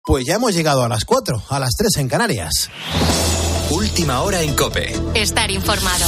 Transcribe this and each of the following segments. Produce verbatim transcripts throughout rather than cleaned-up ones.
Pues ya hemos llegado a las cuatro, a las tres en Canarias. Última hora en COPE. Estar informado.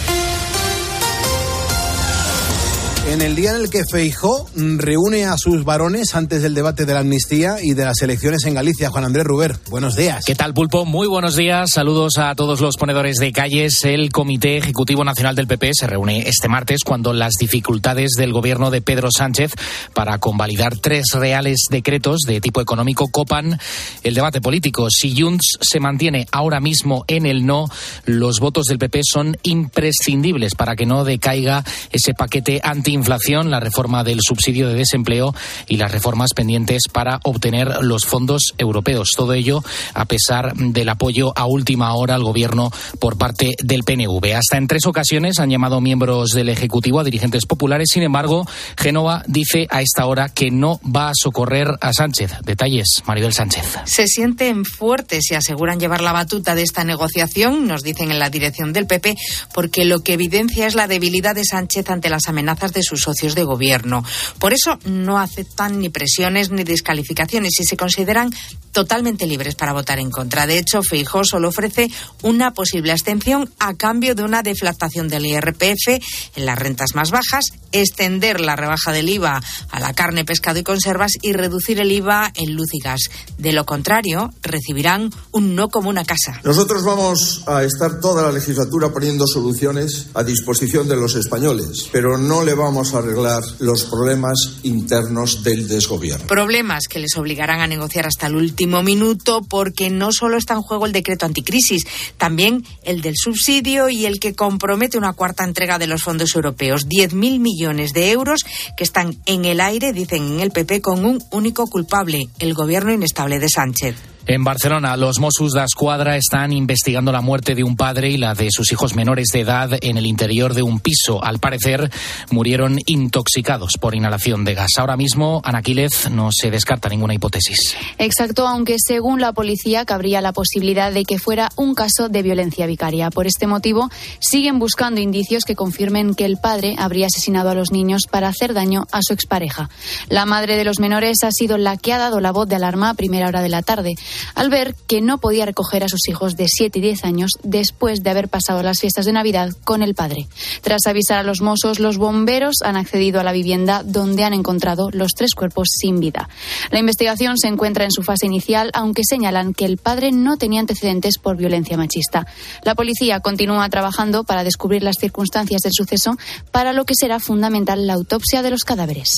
En el día en el que Feijóo reúne a sus varones antes del debate de la amnistía y de las elecciones en Galicia, Juan Andrés Ruber, buenos días. ¿Qué tal, Pulpo? Muy buenos días. Saludos a todos los ponedores de calles. El Comité Ejecutivo Nacional del P P se reúne este martes cuando las dificultades del gobierno de Pedro Sánchez para convalidar tres reales decretos de tipo económico copan el debate político. Si Junts se mantiene ahora mismo en el no, los votos del P P son imprescindibles para que no decaiga ese paquete anti inflación, la reforma del subsidio de desempleo y las reformas pendientes para obtener los fondos europeos. Todo ello a pesar del apoyo a última hora al gobierno por parte del P N V. Hasta en tres ocasiones han llamado miembros del Ejecutivo a dirigentes populares. Sin embargo, Génova dice a esta hora que no va a socorrer a Sánchez. Detalles, Maribel Sánchez. Se sienten fuertes y aseguran llevar la batuta de esta negociación, nos dicen en la dirección del P P, porque lo que evidencia es la debilidad de Sánchez ante las amenazas de sus socios de gobierno. Por eso no aceptan ni presiones ni descalificaciones y se consideran totalmente libres para votar en contra. De hecho, Feijóo solo ofrece una posible abstención a cambio de una deflactación del I R P F en las rentas más bajas, extender la rebaja del I V A a la carne, pescado y conservas y reducir el I V A en luz y gas. De lo contrario, recibirán un no como una casa. Nosotros vamos a estar toda la legislatura poniendo soluciones a disposición de los españoles, pero no le vamos a arreglar los problemas internos del desgobierno. Problemas que les obligarán a negociar hasta el último minuto, porque no solo está en juego el decreto anticrisis, también el del subsidio y el que compromete una cuarta entrega de los fondos europeos. diez mil millones de euros que están en el aire, dicen en el P P, con un único culpable, el gobierno inestable de Sánchez. En Barcelona, los Mossos d'Esquadra están investigando la muerte de un padre y la de sus hijos menores de edad en el interior de un piso. Al parecer, murieron intoxicados por inhalación de gas. Ahora mismo, Ana Quílez, no se descarta ninguna hipótesis. Exacto, aunque según la policía cabría la posibilidad de que fuera un caso de violencia vicaria. Por este motivo, siguen buscando indicios que confirmen que el padre habría asesinado a los niños para hacer daño a su expareja. La madre de los menores ha sido la que ha dado la voz de alarma a primera hora de la tarde, al ver que no podía recoger a sus hijos de siete y diez años después de haber pasado las fiestas de Navidad con el padre. Tras avisar a los Mossos, los bomberos han accedido a la vivienda donde han encontrado los tres cuerpos sin vida. La investigación se encuentra en su fase inicial, aunque señalan que el padre no tenía antecedentes por violencia machista. La policía continúa trabajando para descubrir las circunstancias del suceso, para lo que será fundamental la autopsia de los cadáveres.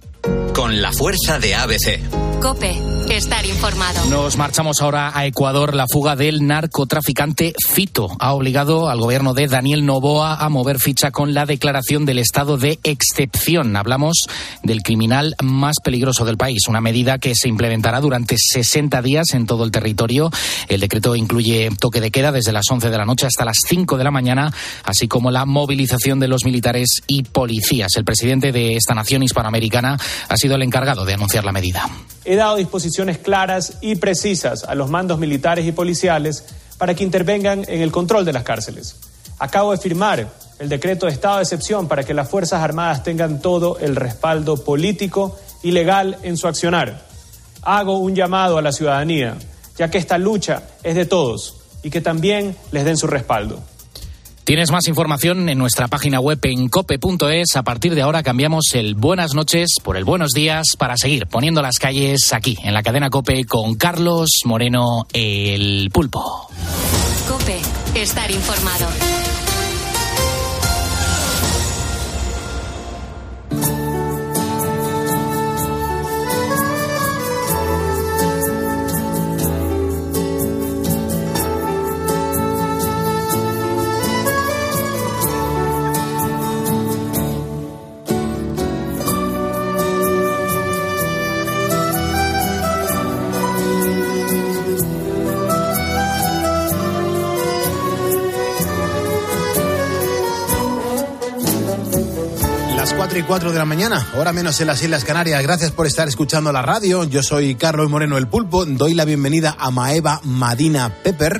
Con la fuerza de A B C. COPE. Estar informado. Nos marchamos ahora a Ecuador. La fuga del narcotraficante Fito ha obligado al gobierno de Daniel Noboa a mover ficha con la declaración del estado de excepción. Hablamos del criminal más peligroso del país, una medida que se implementará durante sesenta días en todo el territorio. El decreto incluye toque de queda desde las once de la noche hasta las cinco de la mañana, así como la movilización de los militares y policías. El presidente de esta nación hispanoamericana ha sido el encargado de anunciar la medida. He dado disposiciones claras y precisas a los mandos militares y policiales para que intervengan en el control de las cárceles. Acabo de firmar el decreto de estado de excepción para que las Fuerzas Armadas tengan todo el respaldo político y legal en su accionar. Hago un llamado a la ciudadanía, ya que esta lucha es de todos, y que también les den su respaldo. Tienes más información en nuestra página web en cope punto es. A partir de ahora cambiamos el buenas noches por el buenos días para seguir poniendo las calles aquí en la cadena COPE con Carlos Moreno, el Pulpo. COPE. Estar informado. cuatro y cuatro de la mañana, hora menos en las Islas Canarias. Gracias por estar escuchando la radio. Yo soy Carlos Moreno, el Pulpo. Doy la bienvenida a Maeva Madina Pepper,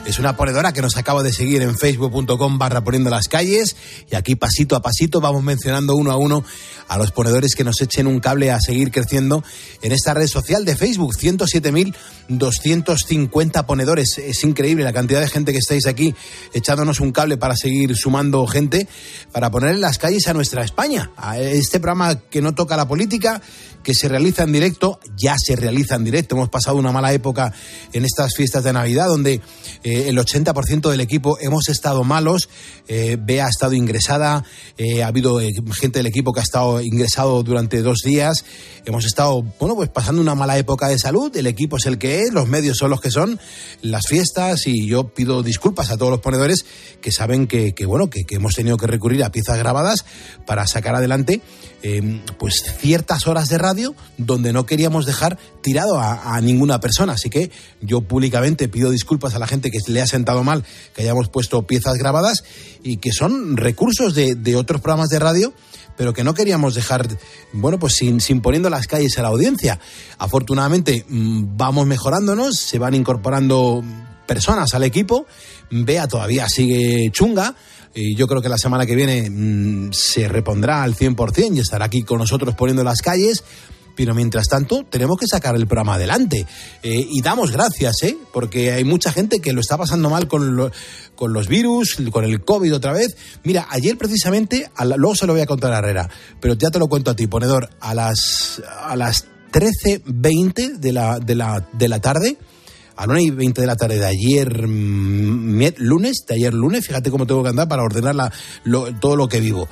Es una ponedora que nos acaba de seguir en facebook punto com barra poniendo las calles, y aquí pasito a pasito vamos mencionando uno a uno a los ponedores que nos echen un cable a seguir creciendo en esta red social de Facebook. ciento siete mil doscientos cincuenta ponedores. Es increíble la cantidad de gente que estáis aquí echándonos un cable para seguir sumando gente, para poner en las calles a nuestra España. A este programa que no toca la política, que se realiza en directo, ya se realiza en directo. Hemos pasado una mala época en estas fiestas de Navidad, donde eh, el ochenta por ciento del equipo hemos estado malos. Eh, Bea ha estado ingresada, eh, ha habido eh, gente del equipo que ha estado ingresado durante dos días. Hemos estado, bueno, pues pasando una mala época de salud. El equipo es el que es, los medios son los que son, las fiestas, y yo pido disculpas a todos los ponedores que saben que, que bueno, que, que hemos tenido que recurrir a piezas grabadas para sacar adelante eh, pues ciertas horas de radio donde no queríamos dejar tirado a, a ninguna persona. Así que yo públicamente pido disculpas a la gente que le ha sentado mal que hayamos puesto piezas grabadas, y que son recursos de, de otros programas de radio, pero que no queríamos dejar, bueno, pues sin, sin poniendo las calles a la audiencia. Afortunadamente vamos mejorándonos, se van incorporando personas al equipo. Bea todavía sigue chunga, y yo creo que la semana que viene mmm, se repondrá al cien por ciento y estará aquí con nosotros poniendo las calles. Pero mientras tanto tenemos que sacar el programa adelante, eh, y damos gracias, ¿eh? Porque hay mucha gente que lo está pasando mal con, lo, con los virus, con el COVID otra vez. Mira, ayer precisamente, a la, luego se lo voy a contar a Herrera, pero ya te lo cuento a ti, ponedor, a las, a las trece veinte de la, de, la, de la tarde, a la una y veinte de la tarde de ayer mmm, lunes, de ayer lunes, fíjate cómo tengo que andar para ordenar la, lo, todo lo que vivo.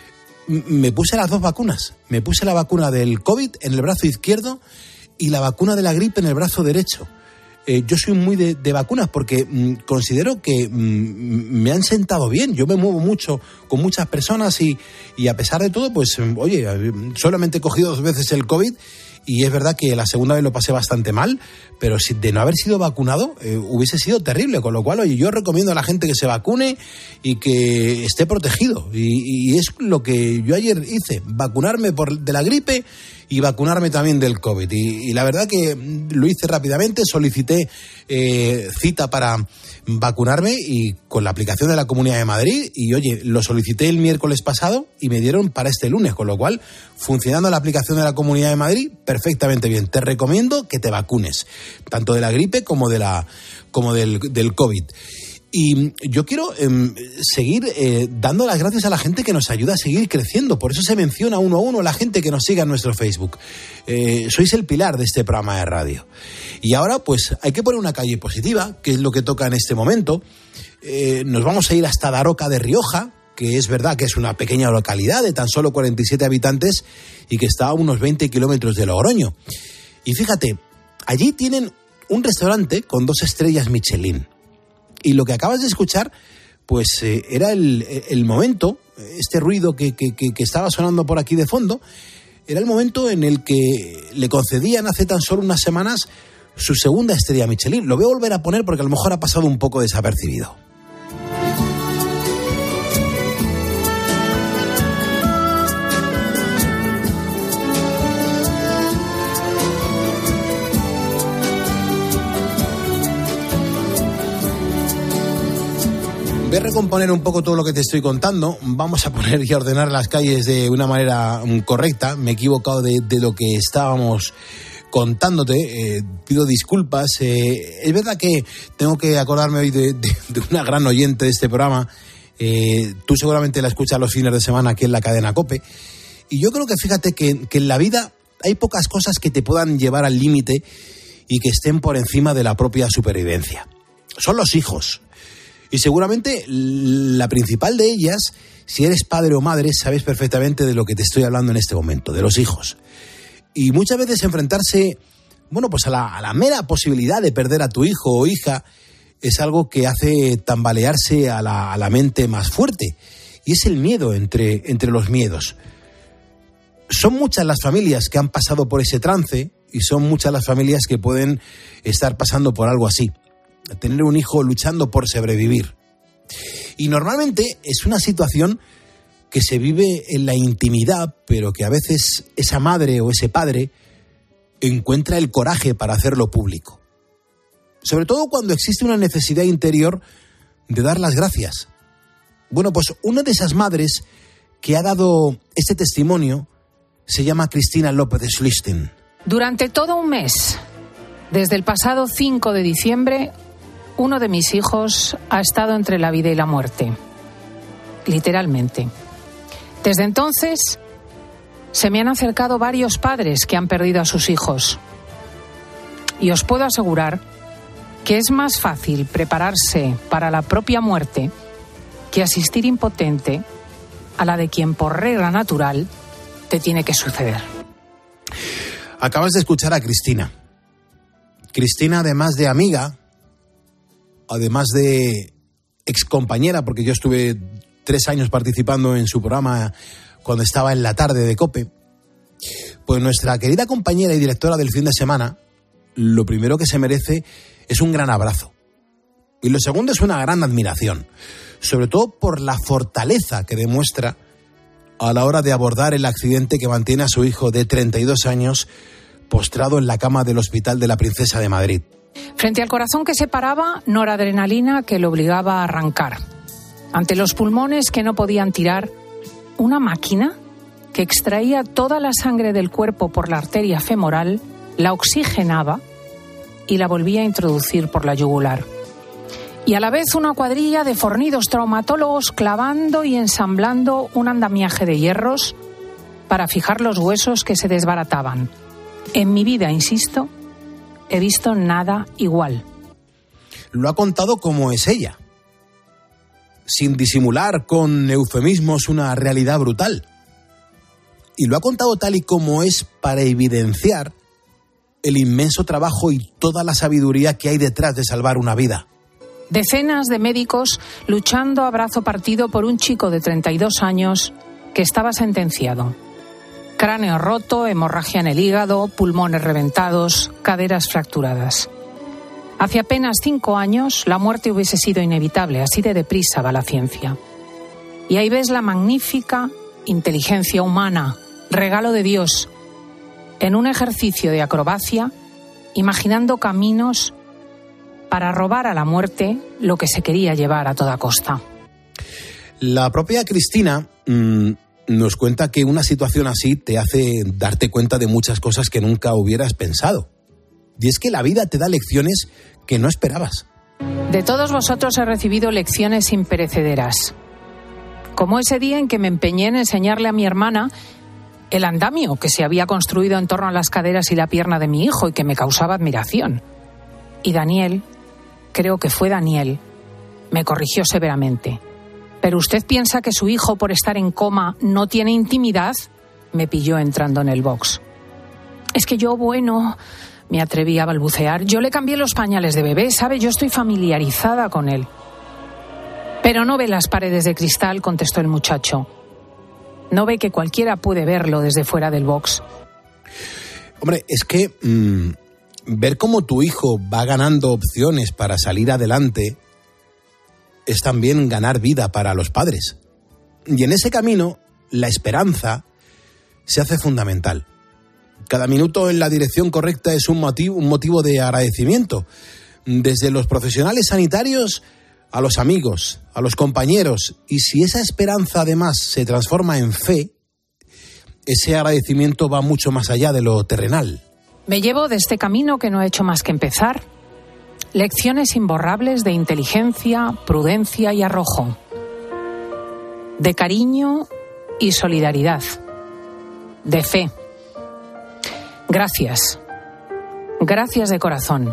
Me puse las dos vacunas. Me puse la vacuna del COVID en el brazo izquierdo y la vacuna de la gripe en el brazo derecho. Eh, yo soy muy de, de vacunas porque mmm, considero que mmm, me han sentado bien. Yo me muevo mucho con muchas personas y, y a pesar de todo, pues, oye, solamente he cogido dos veces el COVID. Y es verdad que la segunda vez lo pasé bastante mal, pero si de no haber sido vacunado eh, hubiese sido terrible. Con lo cual, oye, yo recomiendo a la gente que se vacune y que esté protegido. Y, y es lo que yo ayer hice, vacunarme por, de la gripe y vacunarme también del COVID. Y, y la verdad que lo hice rápidamente, solicité eh, cita para vacunarme y con la aplicación de la Comunidad de Madrid, y oye, lo solicité el miércoles pasado y me dieron para este lunes, con lo cual, funcionando la aplicación de la Comunidad de Madrid, perfectamente bien. Te recomiendo que te vacunes, tanto de la gripe como de la como del, del COVID. Y yo quiero eh, seguir eh, dando las gracias a la gente que nos ayuda a seguir creciendo. Por eso se menciona uno a uno la gente que nos sigue en nuestro Facebook. Eh, sois el pilar de este programa de radio. Y ahora pues hay que poner una calle positiva, que es lo que toca en este momento. Eh, nos vamos a ir hasta Daroca de Rioja, que es verdad que es una pequeña localidad de tan solo cuarenta y siete habitantes y que está a unos veinte kilómetros de Logroño. Y fíjate, allí tienen un restaurante con dos estrellas Michelin. Y lo que acabas de escuchar, pues eh, era el, el momento, este ruido que, que, que, que estaba sonando por aquí de fondo, era el momento en el que le concedían hace tan solo unas semanas su segunda estrella Michelin. Lo voy a volver a poner porque a lo mejor ha pasado un poco desapercibido. Voy a recomponer un poco todo lo que te estoy contando. Vamos a poner y a ordenar las calles de una manera correcta. Me he equivocado de, de lo que estábamos contándote. Eh, pido disculpas. Eh, es verdad que tengo que acordarme hoy de, de, de una gran oyente de este programa. Eh, tú seguramente la escuchas los fines de semana aquí en la cadena COPE. Y yo creo que fíjate que, que en la vida hay pocas cosas que te puedan llevar al límite y que estén por encima de la propia supervivencia. Son los hijos. Y seguramente la principal de ellas, si eres padre o madre, sabes perfectamente de lo que te estoy hablando en este momento, de los hijos. Y muchas veces enfrentarse, bueno, pues a la, a la mera posibilidad de perder a tu hijo o hija es algo que hace tambalearse a la, a la mente más fuerte. Y es el miedo entre, entre los miedos. Son muchas las familias que han pasado por ese trance y son muchas las familias que pueden estar pasando por algo así. Tener un hijo luchando por sobrevivir. Y normalmente es una situación que se vive en la intimidad, pero que a veces esa madre o ese padre encuentra el coraje para hacerlo público. sobre todo cuando existe una necesidad interior de dar las gracias. Bueno, pues una de esas madres que ha dado este testimonio se llama Cristina López de Schlichting. Durante todo un mes, desde el pasado cinco de diciembre, uno de mis hijos ha estado entre la vida y la muerte, literalmente. Desde entonces, se me han acercado varios padres que han perdido a sus hijos. Y os puedo asegurar que es más fácil prepararse para la propia muerte que asistir impotente a la de quien por regla natural te tiene que suceder. Acabas de escuchar a Cristina. Cristina, además de amiga, además de excompañera, porque yo estuve tres años participando en su programa cuando estaba en la tarde de COPE, pues nuestra querida compañera y directora del fin de semana, lo primero que se merece es un gran abrazo. Y lo segundo es una gran admiración, sobre todo por la fortaleza que demuestra a la hora de abordar el accidente que mantiene a su hijo de treinta y dos años postrado en la cama del Hospital de la Princesa de Madrid. Frente al corazón que se paraba, noradrenalina que lo obligaba a arrancar. Ante los pulmones que no podían tirar, una máquina que extraía toda la sangre del cuerpo por la arteria femoral, la oxigenaba y la volvía a introducir por la yugular. Y a la vez una cuadrilla de fornidos traumatólogos clavando y ensamblando un andamiaje de hierros para fijar los huesos que se desbarataban. En mi vida, insisto, he visto nada igual. Lo ha contado como es ella, sin disimular con eufemismos una realidad brutal. Y lo ha contado tal y como es para evidenciar el inmenso trabajo y toda la sabiduría que hay detrás de salvar una vida. Decenas de médicos luchando a brazo partido por un chico de treinta y dos años que estaba sentenciado. Cráneo roto, hemorragia en el hígado, pulmones reventados, caderas fracturadas. Hace apenas cinco años la muerte hubiese sido inevitable, así de deprisa va la ciencia. Y ahí ves la magnífica inteligencia humana, regalo de Dios, en un ejercicio de acrobacia, imaginando caminos para robar a la muerte lo que se quería llevar a toda costa. La propia Cristina mmm, nos cuenta que una situación así te hace darte cuenta de muchas cosas que nunca hubieras pensado. Y es que la vida te da lecciones que no esperabas. De todos vosotros he recibido lecciones imperecederas. Como ese día en que me empeñé en enseñarle a mi hermana el andamio que se había construido en torno a las caderas y la pierna de mi hijo y que me causaba admiración. Y Daniel, creo que fue Daniel, me corrigió severamente. ¿Pero usted piensa que su hijo, por estar en coma, no tiene intimidad? Me pilló entrando en el box. Es que yo, bueno, me atreví a balbucear. Yo le cambié los pañales de bebé, ¿sabe? Yo estoy familiarizada con él. Pero no ve las paredes de cristal, contestó el muchacho. No ve que cualquiera puede verlo desde fuera del box. Hombre, es que mmm, ver cómo tu hijo va ganando opciones para salir adelante es también ganar vida para los padres. Y en ese camino, la esperanza se hace fundamental. Cada minuto en la dirección correcta es un motivo, un motivo de agradecimiento. Desde los profesionales sanitarios a los amigos, a los compañeros. Y si esa esperanza además se transforma en fe, ese agradecimiento va mucho más allá de lo terrenal. Me llevo de este camino que no he hecho más que empezar lecciones imborrables de inteligencia, prudencia y arrojo, de cariño y solidaridad, de fe. Gracias, gracias de corazón.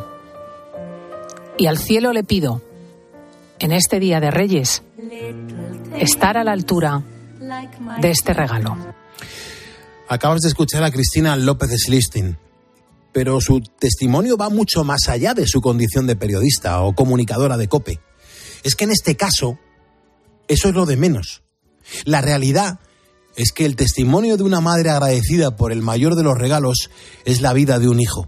Y al cielo le pido, en este Día de Reyes, estar a la altura de este regalo. Acabas de escuchar a Cristina López de Schlichting, pero su testimonio va mucho más allá de su condición de periodista o comunicadora de COPE. Es que en este caso, eso es lo de menos. La realidad es que el testimonio de una madre agradecida por el mayor de los regalos es la vida de un hijo.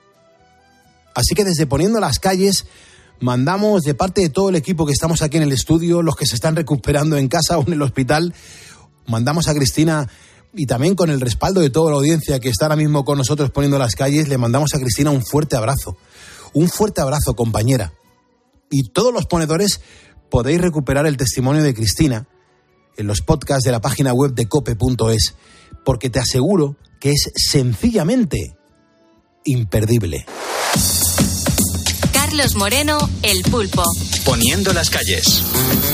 Así que desde Poniendo las Calles, mandamos de parte de todo el equipo que estamos aquí en el estudio, los que se están recuperando en casa o en el hospital, mandamos a Cristina, y también con el respaldo de toda la audiencia que está ahora mismo con nosotros Poniendo las Calles, le mandamos a Cristina un fuerte abrazo. Un fuerte abrazo, compañera. Y todos los ponedores podéis recuperar el testimonio de Cristina en los podcasts de la página web de cope punto es, porque te aseguro que es sencillamente imperdible. Carlos Moreno, El Pulpo. Poniendo las calles.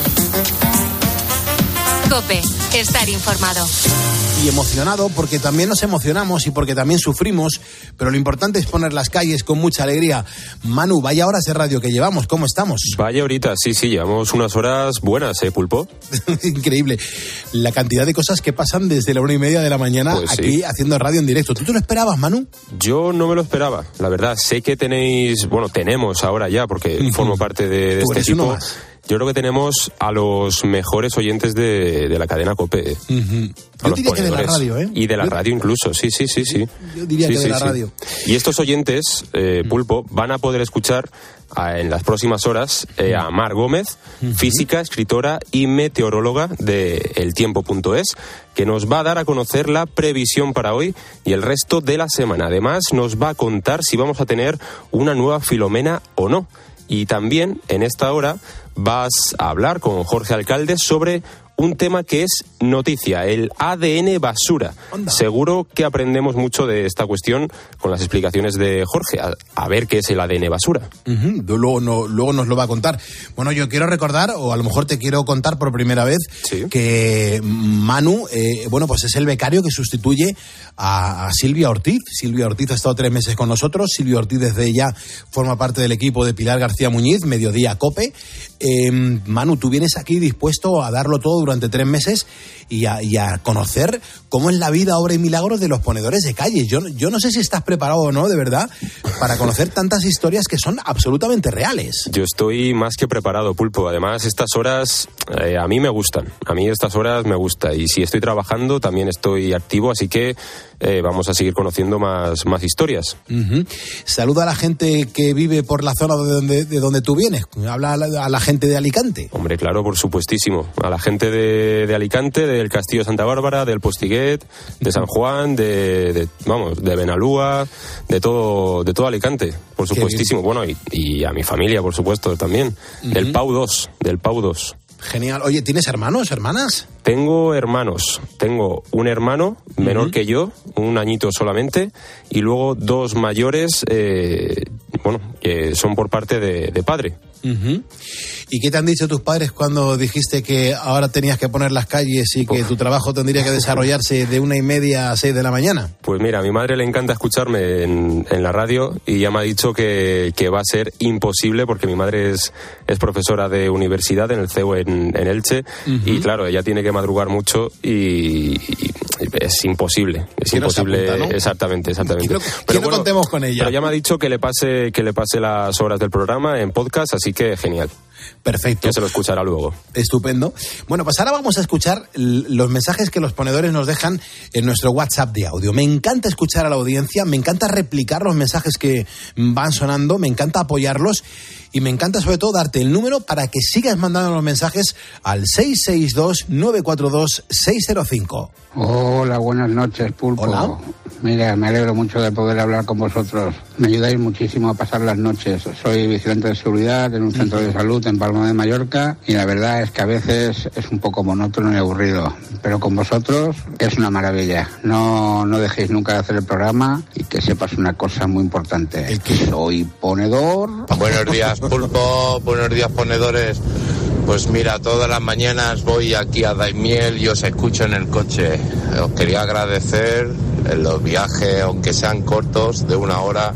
COPE, estar informado. Y emocionado porque también nos emocionamos y porque también sufrimos, pero lo importante es poner las calles con mucha alegría. Manu, vaya horas de radio que llevamos, ¿cómo estamos? Vaya ahorita, sí, sí, llevamos unas horas buenas, ¿eh, Pulpo? Increíble. La cantidad de cosas que pasan desde la una y media de la mañana pues aquí sí, haciendo radio en directo. ¿Tú te lo esperabas, Manu? Yo no me lo esperaba, la verdad. Sé que tenéis, bueno, tenemos ahora ya, porque uh-huh. formo parte de, de este equipo. Yo creo que tenemos a los mejores oyentes de, de la cadena COPE. Uh-huh. Yo diría que de la radio, ¿eh? Y de la yo... radio incluso, sí, sí, sí, sí. Yo diría sí, que de sí, la sí. radio. Y estos oyentes, eh, Pulpo, van a poder escuchar a, en las próximas horas eh, a Mar Gómez, uh-huh. física, escritora y meteoróloga de el tiempo punto es, que nos va a dar a conocer la previsión para hoy y el resto de la semana. Además, nos va a contar si vamos a tener una nueva Filomena o no. Y también, en esta hora, vas a hablar con Jorge Alcalde sobre un tema que es noticia, el A D N basura. Onda. Seguro que aprendemos mucho de esta cuestión con las explicaciones de Jorge. A, a ver qué es el A D N basura. Uh-huh. Luego, no, luego nos lo va a contar. Bueno, yo quiero recordar, o a lo mejor te quiero contar por primera vez, ¿sí? que Manu, eh, bueno, pues es el becario que sustituye a, a Silvia Ortiz. Silvia Ortiz ha estado tres meses con nosotros. Silvia Ortiz desde ya forma parte del equipo de Pilar García Muñiz, Mediodía COPE. Eh, Manu, tú vienes aquí dispuesto a darlo todo durante tres meses y a, y a conocer cómo es la vida, obra y milagros de los ponedores de calle. Yo, yo no sé si estás preparado o no, de verdad, para conocer tantas historias que son absolutamente reales. Yo estoy más que preparado, Pulpo. Además, estas horas eh, a mí me gustan. A mí estas horas me gusta. Y si estoy trabajando, también estoy activo, así que eh, vamos a seguir conociendo más, más historias. Uh-huh. Saluda a la gente que vive por la zona de donde, de donde tú vienes. Habla a la, a la gente de Alicante. Hombre, claro, por supuestísimo. A la gente de, de Alicante, del Castillo de Santa Bárbara, del Postiguet, de San Juan, de, de vamos, de Benalúa, de todo, de todo Alicante, por supuestísimo. Bueno, y, y a mi familia, por supuesto, también. Uh-huh. Del Pau dos, del Pau dos. Genial. Oye, ¿tienes hermanos, hermanas? Tengo hermanos. Tengo un hermano menor uh-huh. que yo, un añito solamente, y luego dos mayores, eh, bueno, que son por parte de, de padre. Uh-huh. ¿Y qué te han dicho tus padres cuando dijiste que ahora tenías que poner las calles y que Uf. tu trabajo tendría que desarrollarse de una y media a seis de la mañana? Pues mira, a mi madre le encanta escucharme en, en la radio y ya me ha dicho que, que va a ser imposible porque mi madre es, es profesora de universidad en el C E U en, en Elche uh-huh. y claro, ella tiene que madrugar mucho y, y es imposible. Es imposible, apunta, ¿no? Exactamente, exactamente. Que no, pero que no bueno, contemos con ella. Pero ya me ha dicho que le pase, que le pase las horas del programa en podcast, así que genial. Perfecto. Ya se lo escuchará luego. Estupendo. Bueno, pues ahora vamos a escuchar los mensajes que los ponedores nos dejan en nuestro WhatsApp de audio. Me encanta escuchar a la audiencia, me encanta replicar los mensajes que van sonando, me encanta apoyarlos y me encanta sobre todo darte el número para que sigas mandando los mensajes al seis seis dos, nueve cuatro dos, seis cero cinco. Hola, buenas noches, Pulpo. Hola. Mira, me alegro mucho de poder hablar con vosotros. Me ayudáis muchísimo a pasar las noches. Soy vigilante de seguridad en un centro de salud en Palma de Mallorca y la verdad es que a veces es un poco monótono y aburrido. Pero con vosotros es una maravilla. No, no dejéis nunca de hacer el programa y que sepas una cosa muy importante. ¿El qué? Soy ponedor. Buenos días, Pulpo. Buenos días, ponedores. Pues mira, todas las mañanas voy aquí a Daimiel y os escucho en el coche. Os quería agradecer en los viajes, aunque sean cortos, de una hora,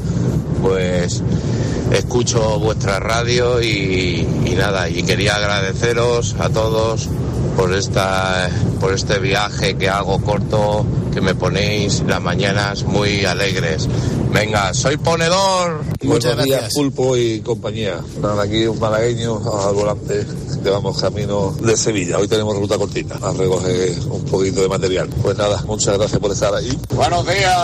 pues escucho vuestra radio y, y nada, y quería agradeceros a todos por esta por este viaje que hago corto, que me ponéis las mañanas muy alegres. Venga, soy ponedor. Muchas Buenos gracias. días, Pulpo y compañía. Nada, aquí un malagueño al volante, que vamos camino de Sevilla. Hoy tenemos ruta cortita a recoger un poquito de material. Pues nada, muchas gracias por estar ahí. Buenos días,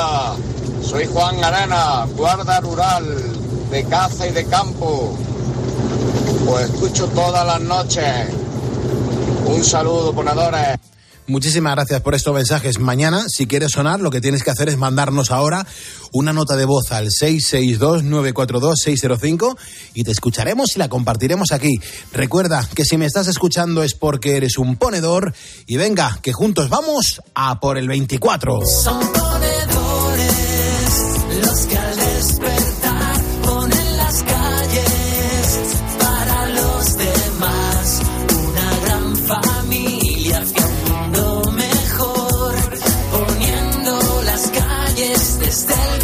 soy Juan Arena, guarda rural de caza y de campo. Pues escucho todas las noches. Un saludo, ponedores. muchísimas gracias por estos mensajes. Mañana, si quieres sonar, lo que tienes que hacer es mandarnos ahora una nota de voz al seis seis dos, nueve cuatro dos, seis cero cinco y te escucharemos y la compartiremos aquí. Recuerda que si me estás escuchando es porque eres un ponedor y venga, que juntos vamos a por el veinticuatro. Son ponedores los que al despertar ponen las calles para los demás. Una gran familia hacia un mundo mejor, poniendo las calles desde el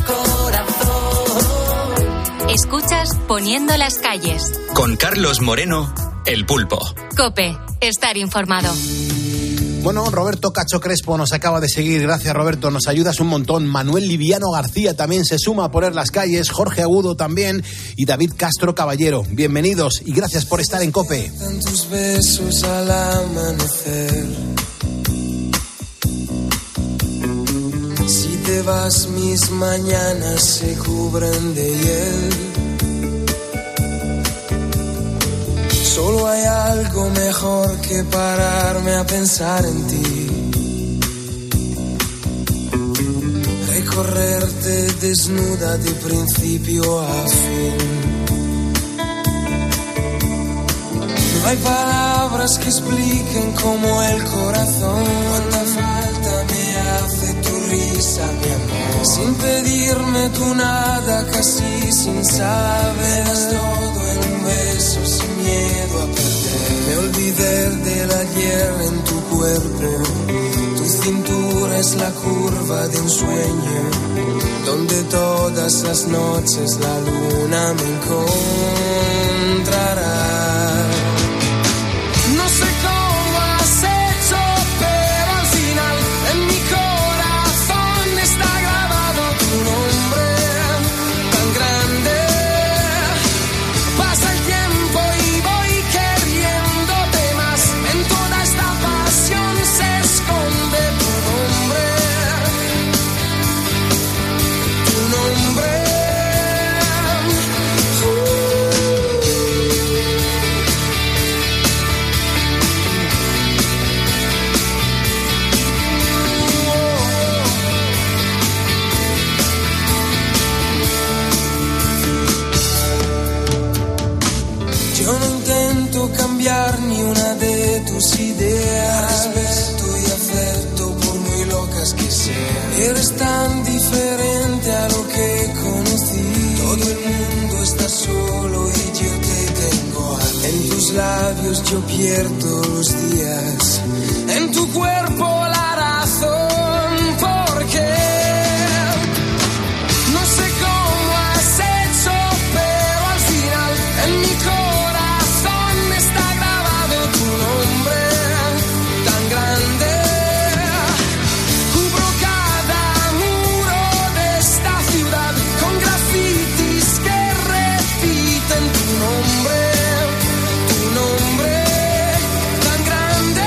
corazón. Escuchas Poniendo las calles. Con Carlos Moreno, El Pulpo. COPE, estar informado. Bueno, Roberto Cacho Crespo nos acaba de seguir. Gracias, Roberto, nos ayudas un montón. Manuel Liviano García también se suma a poner las calles. Jorge Agudo también. Y David Castro Caballero. Bienvenidos y gracias por estar en COPE. Tantos besos al amanecer. Si te vas, mis mañanas se cubren de hiel. Solo hay algo mejor que pararme a pensar en ti. Recorrerte desnuda de principio a fin. No hay palabras que expliquen cómo el corazón. Cuánta falta me hace tu risa, mi amor. Sin pedirme tú nada, casi sin saber. Das todo en un beso, sin miedo a perder. Me olvidé del ayer en tu cuerpo. Tu cintura es la curva de un sueño, donde todas las noches la luna me encontrará. No sé cómo has hecho, pero al final en mi corazón está grabado tu nombre tan grande. Pasa el tiempo y voy queriéndote más. En toda esta pasión se esconde tu nombre. Tu nombre. Yo no intento cambiar ni una de tus ideas. Respeto y acepto por muy locas que sean. Eres tan diferente a lo que conocí. Todo el mundo está solo y yo te tengo a ti. En tus labios yo pierdo los días. En tu cuerpo la razón. Porque no sé cómo has hecho, pero al final en mi corazón está grabado tu nombre tan grande. Cubro cada muro de esta ciudad con grafitis que repiten tu nombre, tu nombre tan grande.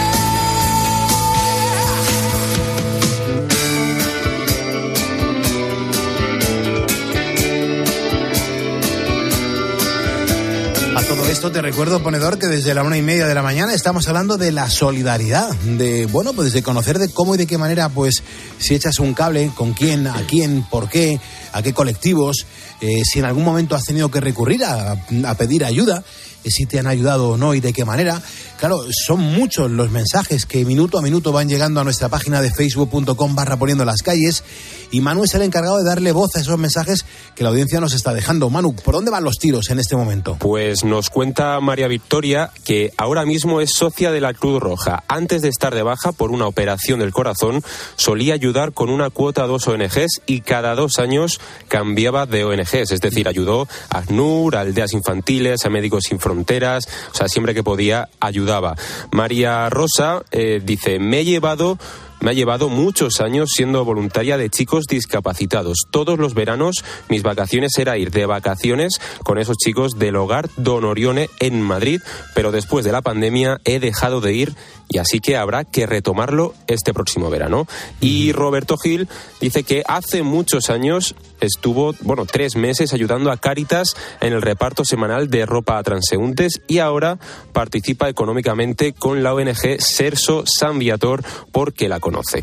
A todo esto te recuerdo, ponedor, que desde la una y media de la mañana estamos hablando de la solidaridad, de, bueno, pues de conocer de cómo y de qué manera, pues, si echas un cable, con quién, a quién, por qué, a qué colectivos, eh, si en algún momento has tenido que recurrir a, a pedir ayuda, eh, si te han ayudado o no y de qué manera. Claro, son muchos los mensajes que minuto a minuto van llegando a nuestra página de facebook punto com barra poniendo las calles, y Manu es el encargado de darle voz a esos mensajes que la audiencia nos está dejando. Manu, ¿por dónde van los tiros en este momento? Pues nos cuenta María Victoria que ahora mismo es socia de la Cruz Roja. Antes de estar de baja por una operación del corazón, solía ayudar con una cuota a dos O N Ges y cada dos años cambiaba de O N Ges. Es decir, ayudó a ACNUR, a Aldeas Infantiles, a Médicos Sin Fronteras, o sea, siempre que podía ayudaba. María Rosa eh, dice, me he llevado... Me ha llevado muchos años siendo voluntaria de chicos discapacitados. Todos los veranos mis vacaciones era ir de vacaciones con esos chicos del hogar Don Orione en Madrid, pero después de la pandemia he dejado de ir y así que habrá que retomarlo este próximo verano. Y Roberto Gil dice que hace muchos años estuvo, bueno, tres meses ayudando a Cáritas en el reparto semanal de ropa a transeúntes y ahora participa económicamente con la O N G Serso San Viator porque la conoce.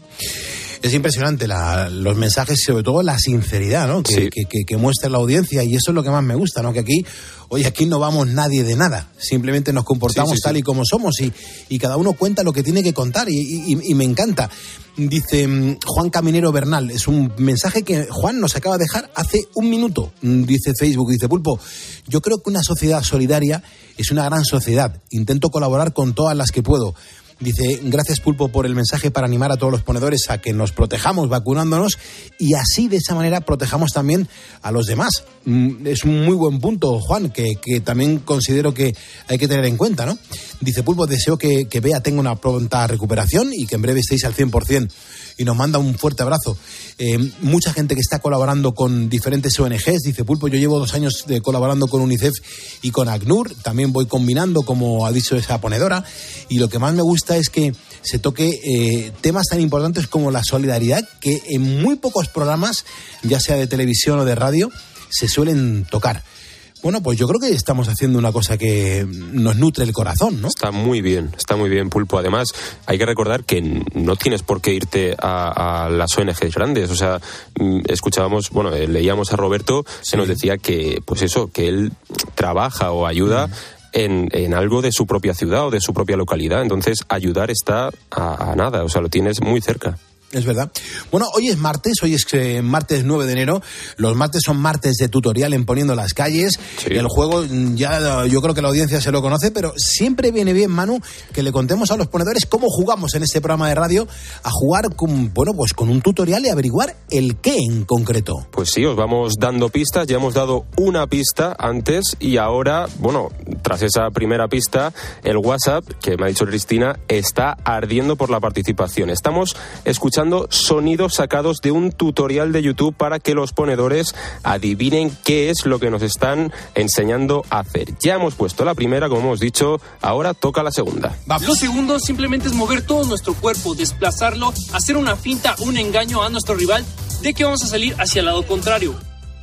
Es impresionante la, los mensajes y sobre todo la sinceridad, ¿no? Que, sí. que, que, que muestra la audiencia, y eso es lo que más me gusta, ¿no? Que aquí, oye, aquí no vamos nadie de nada, simplemente nos comportamos sí, sí, tal sí. y como somos y, y cada uno cuenta lo que tiene que contar y, y, y me encanta. Dice Juan Caminero Bernal, es un mensaje que Juan nos acaba de dejar hace un minuto, dice Facebook, dice Pulpo, yo creo que una sociedad solidaria es una gran sociedad, intento colaborar con todas las que puedo. Dice, gracias Pulpo por el mensaje para animar a todos los ponedores a que nos protejamos vacunándonos y así de esa manera protejamos también a los demás. Es un muy buen punto, Juan, que, que también considero que hay que tener en cuenta, ¿no? Dice Pulpo, deseo que, que Bea tenga una pronta recuperación y que en breve estéis al cien por ciento. Y nos manda un fuerte abrazo. Eh, mucha gente que está colaborando con diferentes O N Ges. Dice Pulpo, yo llevo dos años de, colaborando con UNICEF y con ACNUR. También voy combinando, como ha dicho esa ponedora. Y lo que más me gusta es que se toque eh, temas tan importantes como la solidaridad, que en muy pocos programas, ya sea de televisión o de radio, se suelen tocar. Bueno, pues yo creo que estamos haciendo una cosa que nos nutre el corazón, ¿no? Está muy bien, está muy bien, Pulpo. Además, hay que recordar que no tienes por qué irte a, a las O N Ges grandes. O sea, escuchábamos, bueno, leíamos a Roberto, sí. que nos decía que, pues eso, que él trabaja o ayuda mm. en, en algo de su propia ciudad o de su propia localidad. Entonces, ayudar está a, a nada, o sea, lo tienes muy cerca. Es verdad. Bueno, hoy es martes, hoy es eh, martes nueve de enero. Los martes son martes de tutorial en Poniendo las Calles. Sí. El juego ya yo creo que la audiencia se lo conoce, pero siempre viene bien, Manu, que le contemos a los ponedores cómo jugamos en este programa de radio a jugar con, bueno, pues con un tutorial y averiguar el qué en concreto. Pues sí, os vamos dando pistas. Ya hemos dado una pista antes y ahora, bueno, tras esa primera pista, el WhatsApp, que me ha dicho Cristina, está ardiendo por la participación. Estamos escuchando sonidos sacados de un tutorial de YouTube para que los ponedores adivinen qué es lo que nos están enseñando a hacer. Ya hemos puesto la primera, como hemos dicho, ahora toca la segunda. Vamos. Lo segundo simplemente es mover todo nuestro cuerpo, desplazarlo, hacer una finta, un engaño a nuestro rival de que vamos a salir hacia el lado contrario.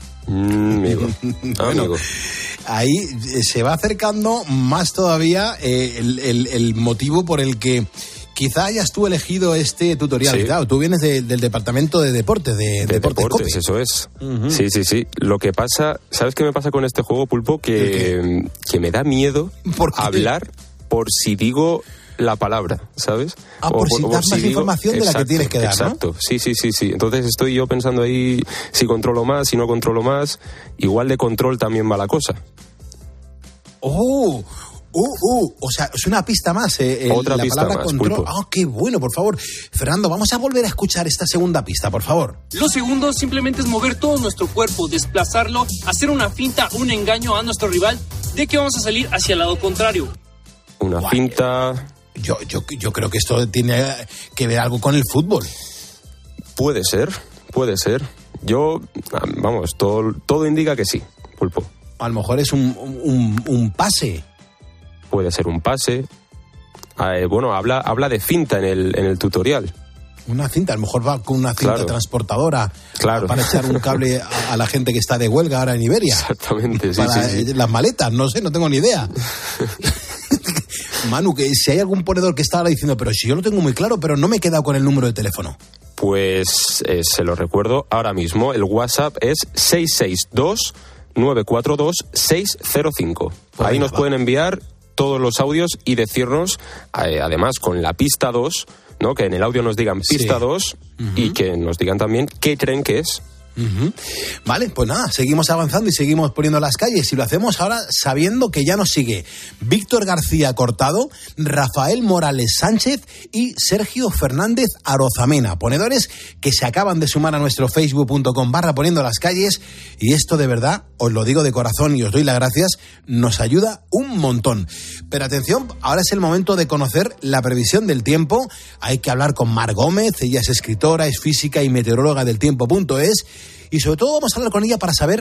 Mm, amigo. Bueno, amigo. Ahí se va acercando más todavía eh, el, el, el motivo por el que quizá hayas tú elegido este tutorial. Sí. Claro, tú vienes de, del departamento de deportes, de, de deportes, deportes eso es. Uh-huh. Sí, sí, sí. Lo que pasa, ¿sabes qué me pasa con este juego, Pulpo? Que, que me da miedo hablar por si digo la palabra, ¿sabes? Ah, o por, por si das por más si información digo, de la exacto, que tienes que dar, exacto. ¿no? Sí, sí, sí, sí. Entonces estoy yo pensando ahí si controlo más, si no controlo más. Igual de control también va la cosa. ¡Oh! Uh, uh, o sea, es una pista más. Eh, el, Otra la pista palabra más, control. Pulpo. Ah, qué bueno, por favor. Fernando, vamos a volver a escuchar esta segunda pista, por favor. Lo segundo simplemente es mover todo nuestro cuerpo, desplazarlo, hacer una finta, un engaño a nuestro rival de que vamos a salir hacia el lado contrario. Una Guay. finta. Yo, yo, yo creo que esto tiene que ver algo con el fútbol. Puede ser, puede ser. Yo, vamos, todo, todo indica que sí, Pulpo. A lo mejor es un, un, un pase. Puede ser un pase. Eh, bueno, habla, habla de finta en el, en el tutorial. Una cinta, a lo mejor va con una cinta claro. transportadora claro. para echar un cable a, a la gente que está de huelga ahora en Iberia. Exactamente, sí, para sí, sí. las maletas, no sé, no tengo ni idea. Manu, que si hay algún ponedor que está ahora diciendo, pero si yo lo tengo muy claro, pero no me he quedado con el número de teléfono. Pues eh, se lo recuerdo ahora mismo. El WhatsApp es seis seis dos, nueve cuatro dos, seis cero cinco. Ahí venga, nos va. Pueden enviar todos los audios y decirnos, eh, además con la pista dos, ¿no? Que en el audio nos digan pista sí. dos uh-huh. y que nos digan también qué creen que es. Uh-huh. Vale, pues nada, seguimos avanzando y seguimos poniendo las calles y lo hacemos ahora sabiendo que ya nos sigue Víctor García Cortado, Rafael Morales Sánchez y Sergio Fernández Arozamena, ponedores que se acaban de sumar a nuestro facebook punto com barra poniendo las calles y esto de verdad, os lo digo de corazón y os doy las gracias, nos ayuda un montón. Pero atención, ahora es el momento de conocer la previsión del tiempo. Hay que hablar con Mar Gómez, ella es escritora, es física y meteoróloga del tiempo punto es. Y sobre todo vamos a hablar con ella para saber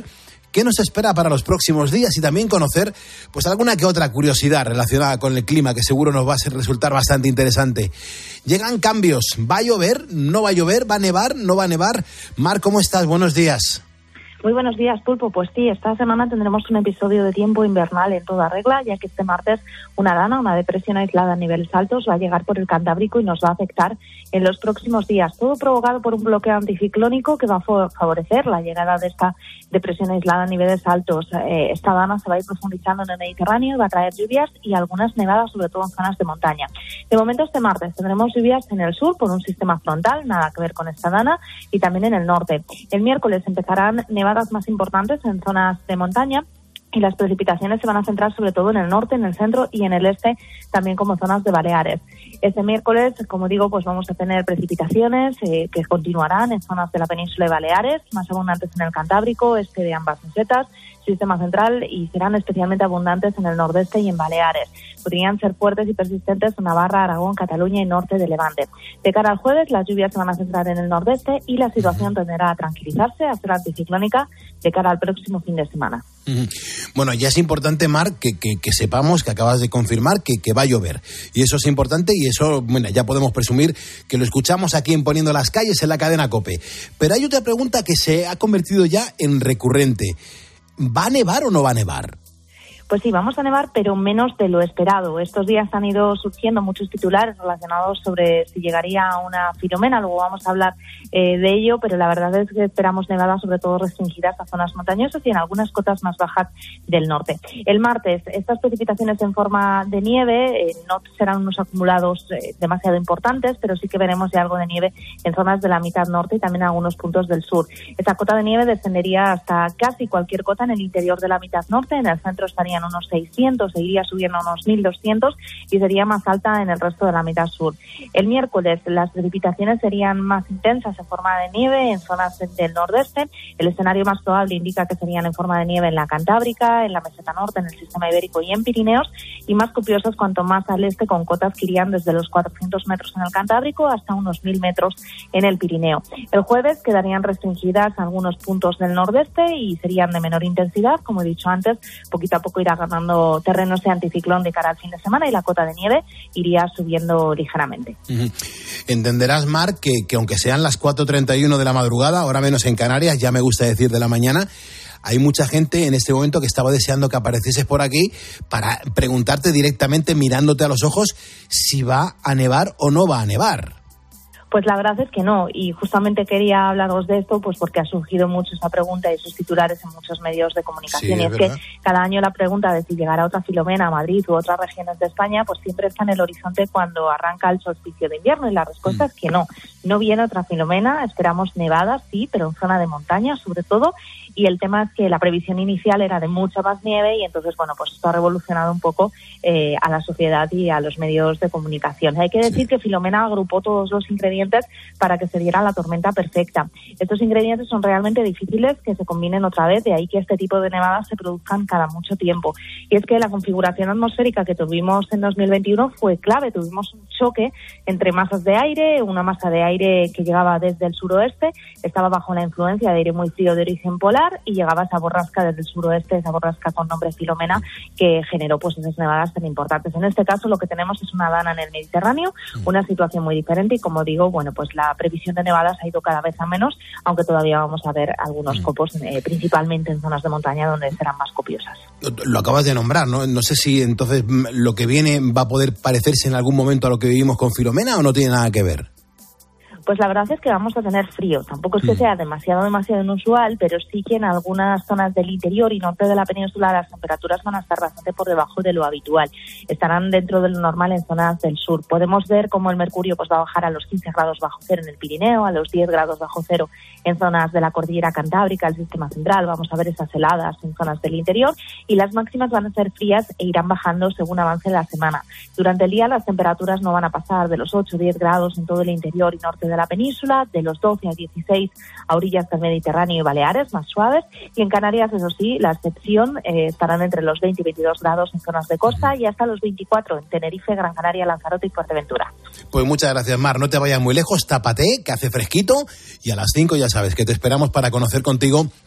qué nos espera para los próximos días y también conocer pues alguna que otra curiosidad relacionada con el clima que seguro nos va a resultar bastante interesante. Llegan cambios, ¿va a llover? ¿No va a llover? ¿Va a nevar? ¿No va a nevar? Mar, ¿cómo estás? Buenos días. Muy buenos días, Pulpo. Pues sí, esta semana tendremos un episodio de tiempo invernal en toda regla, ya que este martes una dana, una depresión aislada a niveles altos, va a llegar por el Cantábrico y nos va a afectar en los próximos días. Todo provocado por un bloqueo anticiclónico que va a favorecer la llegada de esta depresión aislada a niveles altos. Eh, esta dana se va a ir profundizando en el Mediterráneo y va a traer lluvias y algunas nevadas, sobre todo en zonas de montaña. De momento, este martes tendremos lluvias en el sur por un sistema frontal, nada que ver con esta dana, y también en el norte. El miércoles empezarán nevadas más importantes en zonas de montaña y las precipitaciones se van a centrar sobre todo en el norte, en el centro y en el este, también como zonas de Baleares. Este miércoles, como digo, pues vamos a tener precipitaciones eh, que continuarán en zonas de la península de Baleares, más abundantes en el Cantábrico, este de ambas mesetas, sistema central, y serán especialmente abundantes en el nordeste y en Baleares. Podrían ser fuertes y persistentes en Navarra, Aragón, Cataluña y norte de Levante. De cara al jueves, las lluvias se van a centrar en el nordeste y la situación tenderá a tranquilizarse, a ser anticiclónica de cara al próximo fin de semana. Bueno, ya es importante, Mar, que, que, que sepamos, que acabas de confirmar, que, que va a llover. Y eso es importante y eso, bueno, ya podemos presumir que lo escuchamos aquí en Poniendo las Calles en la cadena COPE. Pero hay otra pregunta que se ha convertido ya en recurrente. ¿Va a nevar o no va a nevar? Pues sí, vamos a nevar, pero menos de lo esperado. Estos días han ido surgiendo muchos titulares relacionados sobre si llegaría una filomena. Luego vamos a hablar eh, de ello, pero la verdad es que esperamos nevadas sobre todo restringidas a zonas montañosas y en algunas cotas más bajas del norte. El martes, estas precipitaciones en forma de nieve eh, no serán unos acumulados eh, demasiado importantes, pero sí que veremos ya algo de nieve en zonas de la mitad norte y también en algunos puntos del sur. Esta cota de nieve descendería hasta casi cualquier cota en el interior de la mitad norte. En el centro estarían unos seiscientos, se iría subiendo a unos mil doscientos y sería más alta en el resto de la mitad sur. El miércoles las precipitaciones serían más intensas en forma de nieve en zonas del nordeste. El escenario más probable indica que serían en forma de nieve en la Cantábrica, en la meseta norte, en el sistema ibérico y en Pirineos, y más copiosas cuanto más al este, con cotas que irían desde los cuatrocientos metros en el Cantábrico hasta unos mil metros en el Pirineo. El jueves quedarían restringidas algunos puntos del nordeste y serían de menor intensidad. Como he dicho antes, poquito a poco irá ganando terreno ese anticiclón de cara al fin de semana y la cota de nieve iría subiendo ligeramente. Uh-huh. Entenderás, Mar, que, que aunque sean las cuatro treinta y uno de la madrugada, ahora menos en Canarias, ya me gusta decir de la mañana, hay mucha gente en este momento que estaba deseando que aparecieses por aquí para preguntarte directamente, mirándote a los ojos, si va a nevar o no va a nevar. Pues la verdad es que no, y justamente quería hablaros de esto pues porque ha surgido mucho esta pregunta y sus titulares en muchos medios de comunicación. Sí, y es, es que cada año la pregunta de si llegará otra filomena a Madrid u otras regiones de España pues siempre está en el horizonte cuando arranca el solsticio de invierno, y la respuesta mm. es que no, no viene otra filomena. Esperamos nevadas, sí, pero en zona de montaña sobre todo, y el tema es que la previsión inicial era de mucha más nieve y entonces, bueno, pues esto ha revolucionado un poco eh, a la sociedad y a los medios de comunicación. Hay que decir sí. que Filomena agrupó todos los ingredientes para que se diera la tormenta perfecta. Estos ingredientes son realmente difíciles que se combinen otra vez, de ahí que este tipo de nevadas se produzcan cada mucho tiempo. Y es que la configuración atmosférica que tuvimos en dos mil veintiuno fue clave. Tuvimos un choque entre masas de aire, una masa de aire que llegaba desde el suroeste, estaba bajo la influencia de aire muy frío de origen polar, y llegaba esa borrasca desde el suroeste, esa borrasca con nombre Filomena, que generó pues esas nevadas tan importantes. En este caso lo que tenemos es una dana en el Mediterráneo, una situación muy diferente, y como digo, bueno, pues la previsión de nevadas ha ido cada vez a menos, aunque todavía vamos a ver algunos copos, eh, principalmente en zonas de montaña donde serán más copiosas. Lo acabas de nombrar, ¿no? No sé si entonces lo que viene va a poder parecerse en algún momento a lo que vivimos con Filomena o no tiene nada que ver. Pues la verdad es que vamos a tener frío. Tampoco es que sea demasiado, demasiado inusual, pero sí que en algunas zonas del interior y norte de la península las temperaturas van a estar bastante por debajo de lo habitual. Estarán dentro de lo normal en zonas del sur. Podemos ver cómo el mercurio pues va a bajar a los quince grados bajo cero en el Pirineo, a los diez grados bajo cero en zonas de la cordillera Cantábrica, el sistema central. Vamos a ver esas heladas en zonas del interior, y las máximas van a ser frías e irán bajando según avance la semana. Durante el día las temperaturas no van a pasar de los ocho o diez grados en todo el interior y norte de la península, de los doce a dieciséis a orillas del Mediterráneo y Baleares, más suaves, y en Canarias, eso sí, la excepción, eh, estarán entre los veinte y veintidós grados en zonas de costa y hasta los veinticuatro en Tenerife, Gran Canaria, Lanzarote y Fuerteventura. Pues muchas gracias, Mar, no te vayas muy lejos, tápate, que hace fresquito, y a las cinco ya sabes que te esperamos para conocer contigo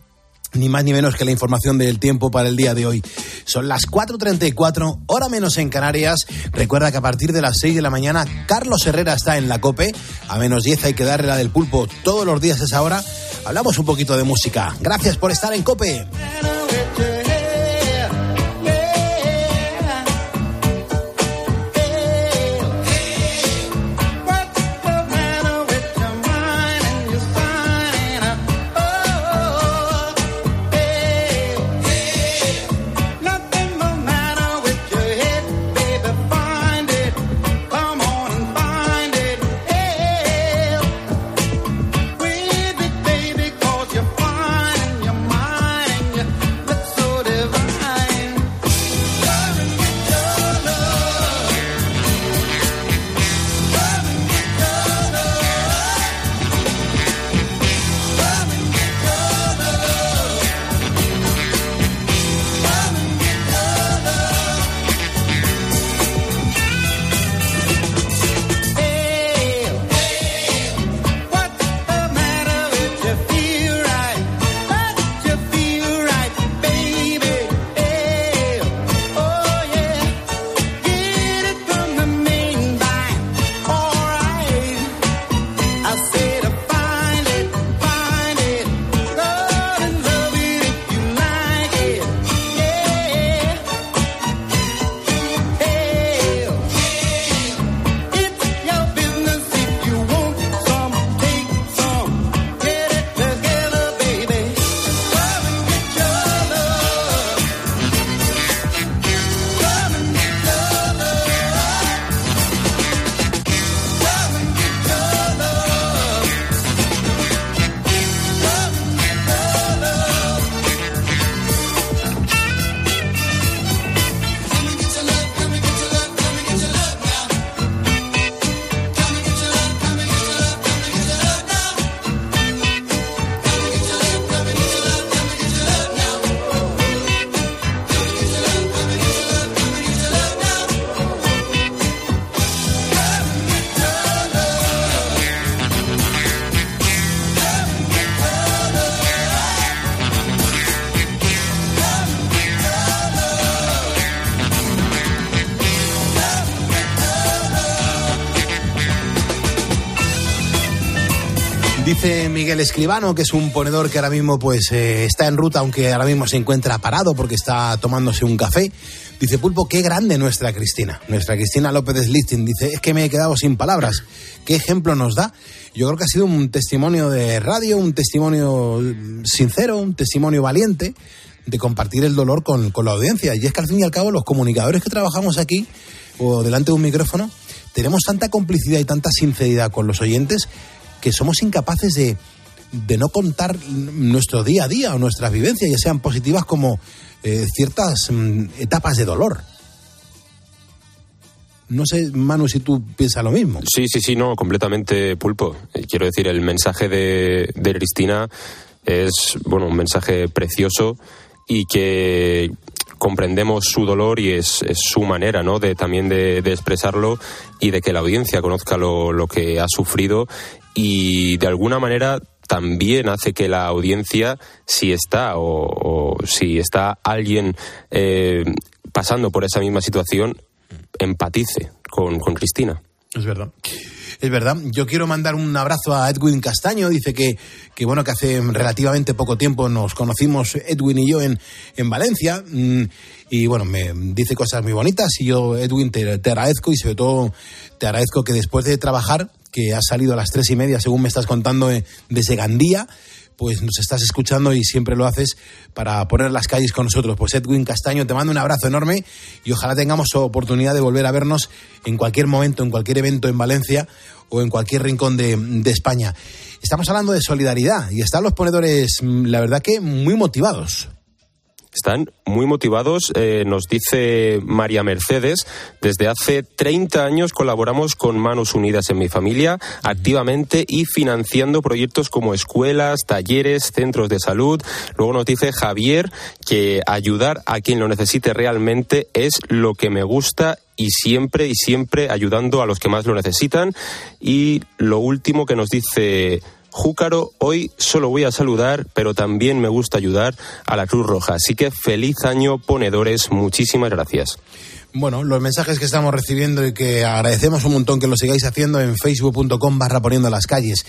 ni más ni menos que la información del tiempo para el día de hoy. Son las cuatro treinta y cuatro, hora menos en Canarias. Recuerda que a partir de las seis de la mañana Carlos Herrera está en la COPE. A menos diez hay que darle la del pulpo todos los días a esa hora. Hablamos un poquito de música. Gracias por estar en COPE. Dice Miguel Escribano, que es un ponedor que ahora mismo pues eh, está en ruta, aunque ahora mismo se encuentra parado porque está tomándose un café. Dice, Pulpo, qué grande nuestra Cristina. Nuestra Cristina López de Slichting. Dice, es que me he quedado sin palabras. ¿Qué ejemplo nos da? Yo creo que ha sido un testimonio de radio, un testimonio sincero, un testimonio valiente de compartir el dolor con, con la audiencia. Y es que al fin y al cabo los comunicadores que trabajamos aquí o delante de un micrófono tenemos tanta complicidad y tanta sinceridad con los oyentes que somos incapaces de, de no contar nuestro día a día o nuestras vivencias, ya sean positivas como eh, ciertas mm, etapas de dolor. No sé, Manu, si tú piensas lo mismo. Sí, sí, sí, no, completamente, Pulpo. Quiero decir, el mensaje de, de Cristina es, bueno, un mensaje precioso y que comprendemos su dolor y es, es su manera, ¿no?, de también de, de expresarlo y de que la audiencia conozca lo, lo que ha sufrido. Y de alguna manera también hace que la audiencia, si está o, o si está alguien eh, pasando por esa misma situación, empatice con, con Cristina. Es verdad. Es verdad. Yo quiero mandar un abrazo a Edwin Castaño. Dice que, que bueno, que hace relativamente poco tiempo nos conocimos, Edwin y yo, en, en Valencia. Y bueno, me dice cosas muy bonitas. Y yo, Edwin, te, te agradezco y sobre todo te agradezco que después de trabajar, que has salido a las tres y media, según me estás contando, desde Gandía, pues nos estás escuchando y siempre lo haces para poner las calles con nosotros. Pues Edwin Castaño, te mando un abrazo enorme y ojalá tengamos oportunidad de volver a vernos en cualquier momento, en cualquier evento en Valencia o en cualquier rincón de, de España. Estamos hablando de solidaridad y están los ponedores, la verdad que muy motivados. Están muy motivados, eh, nos dice María Mercedes. Desde hace treinta años colaboramos con Manos Unidas en mi familia, activamente y financiando proyectos como escuelas, talleres, centros de salud. Luego nos dice Javier que ayudar a quien lo necesite realmente es lo que me gusta y siempre y siempre ayudando a los que más lo necesitan. Y lo último que nos dice Júcaro, hoy solo voy a saludar, pero también me gusta ayudar a la Cruz Roja. Así que feliz año, ponedores, muchísimas gracias. Bueno, los mensajes que estamos recibiendo y que agradecemos un montón que lo sigáis haciendo en facebook.com barra poniendo las calles.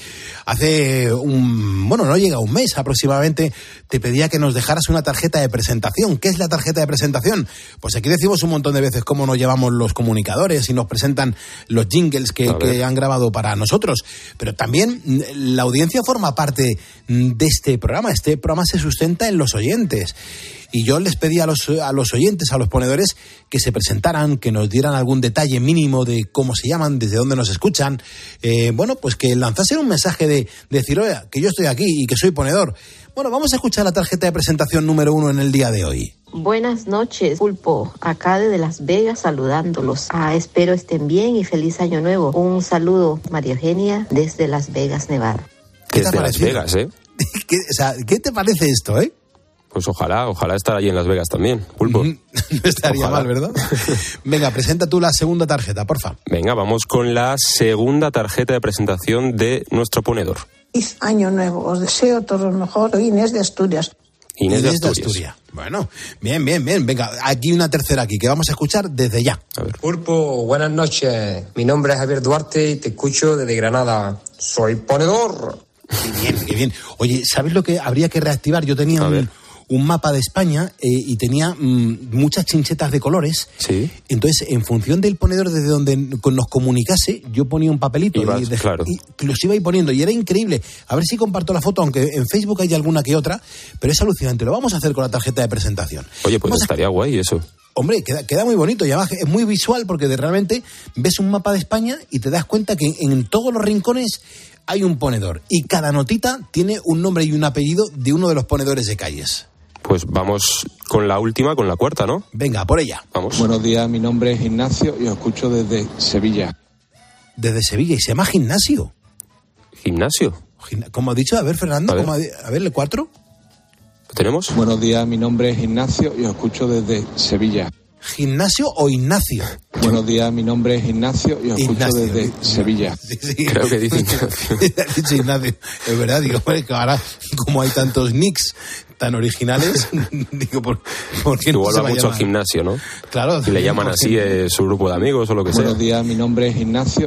Hace un, bueno, no llega un mes aproximadamente, te pedía que nos dejaras una tarjeta de presentación. ¿Qué es la tarjeta de presentación? Pues aquí decimos un montón de veces cómo nos llevamos los comunicadores y nos presentan los jingles que, que han grabado para nosotros. Pero también la audiencia forma parte de este programa. Este programa se sustenta en los oyentes. Y yo les pedí a los, a los oyentes, a los ponedores, que se presentaran, que nos dieran algún detalle mínimo de cómo se llaman, desde dónde nos escuchan. Eh, bueno, pues que lanzasen un mensaje de, de decir, oye, que yo estoy aquí y que soy ponedor. Bueno, vamos a escuchar la tarjeta de presentación número uno en el día de hoy. Buenas noches, Pulpo. Acá desde Las Vegas saludándolos. Ah, espero estén bien y feliz año nuevo. Un saludo, María Eugenia, desde Las Vegas, Nevada. ¿Qué desde Las Vegas, ¿eh? ¿Qué, o sea, ¿qué te parece esto, eh? Pues ojalá, ojalá estar allí en Las Vegas también, Pulpo. No estaría ojalá. mal, ¿verdad? Venga, presenta tú la segunda tarjeta, porfa. Venga, vamos con la segunda tarjeta de presentación de nuestro ponedor. Feliz año nuevo, os deseo todo lo mejor. Inés de Asturias. Inés, Inés de, Asturias. de Asturias. Bueno, bien, bien, bien. Venga, aquí una tercera aquí, que vamos a escuchar desde ya. A ver. Pulpo, buenas noches. Mi nombre es Javier Duarte y te escucho desde Granada. Soy ponedor. Qué bien, qué bien. Oye, ¿sabes lo que habría que reactivar? Yo tenía un... un mapa de España eh, y tenía mmm, muchas chinchetas de colores. Sí. Entonces, en función del ponedor desde donde nos comunicase, yo ponía un papelito Ibas, y, de, claro. y los iba a ir poniendo. Y era increíble. A ver si comparto la foto, aunque en Facebook hay alguna que otra, pero es alucinante. Lo vamos a hacer con la tarjeta de presentación. Oye, pues vamos estaría a... guay eso. Hombre, queda, queda muy bonito y además es muy visual porque de realmente ves un mapa de España y te das cuenta que en todos los rincones hay un ponedor. Y cada notita tiene un nombre y un apellido de uno de los ponedores de calles. Pues vamos con la última, con la cuarta, ¿no? Venga, por ella. Vamos. Buenos días, mi nombre es Ignacio y os escucho desde Sevilla. Desde Sevilla, y se llama Gimnasio. ¿Gimnasio? Como ha dicho, a ver, Fernando, a ver, ¿cómo ha... a ver, ¿el cuatro? ¿Lo tenemos? Buenos días, mi nombre es Ignacio y os escucho desde Sevilla. ¿Gimnasio o Ignacio? Buenos días, mi nombre es Ignacio y os Ignacio, escucho desde Ignacio. Sevilla. Sí, sí. Creo que dice Ignacio. Ha dicho Ignacio. Es verdad, digo, que ahora, como hay tantos nicks tan originales, digo, ¿por, por qué no Igual se va va a mucho al llamar? gimnasio, ¿no? Claro. Y le llaman así eh, su grupo de amigos o lo que sea. Buenos días, mi nombre es Ignacio.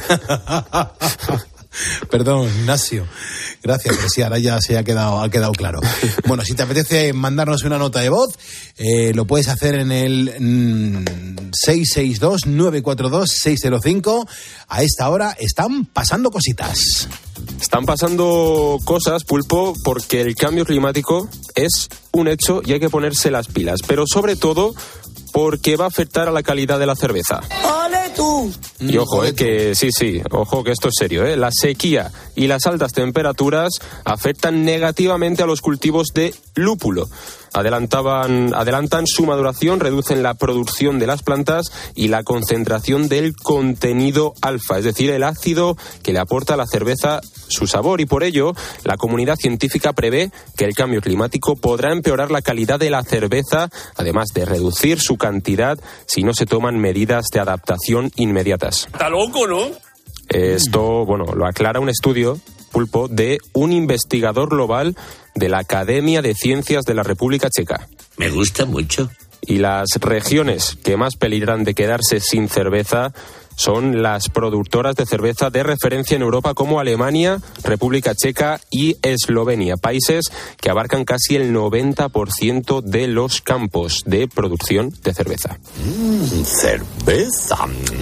Perdón, Ignacio. Gracias, pero sí, ahora ya se ha quedado, ha quedado claro. Bueno, si te apetece mandarnos una nota de voz, eh, lo puedes hacer en el mmm, seis seis dos, nueve cuatro dos, seis cero cinco. A esta hora están pasando cositas. Están pasando cosas, Pulpo, porque el cambio climático es un hecho y hay que ponerse las pilas. Pero sobre todo porque va a afectar a la calidad de la cerveza. ¡Ole tú! Y ojo, eh, que sí, sí, ojo que esto es serio, eh. La sequía y las altas temperaturas afectan negativamente a los cultivos de lúpulo. Adelantaban, adelantan su maduración, reducen la producción de las plantas y la concentración del contenido alfa, es decir, el ácido que le aporta a la cerveza su sabor, y por ello la comunidad científica prevé que el cambio climático podrá empeorar la calidad de la cerveza, además de reducir su cantidad si no se toman medidas de adaptación inmediatas. Está loco, ¿no? Esto, bueno, lo aclara un estudio, Pulpo, de un investigador global de la Academia de Ciencias de la República Checa. Me gusta mucho. Y las regiones que más peligran de quedarse sin cerveza son las productoras de cerveza de referencia en Europa como Alemania, República Checa y Eslovenia, países que abarcan casi el noventa por ciento de los campos de producción de cerveza. Mm, cerveza.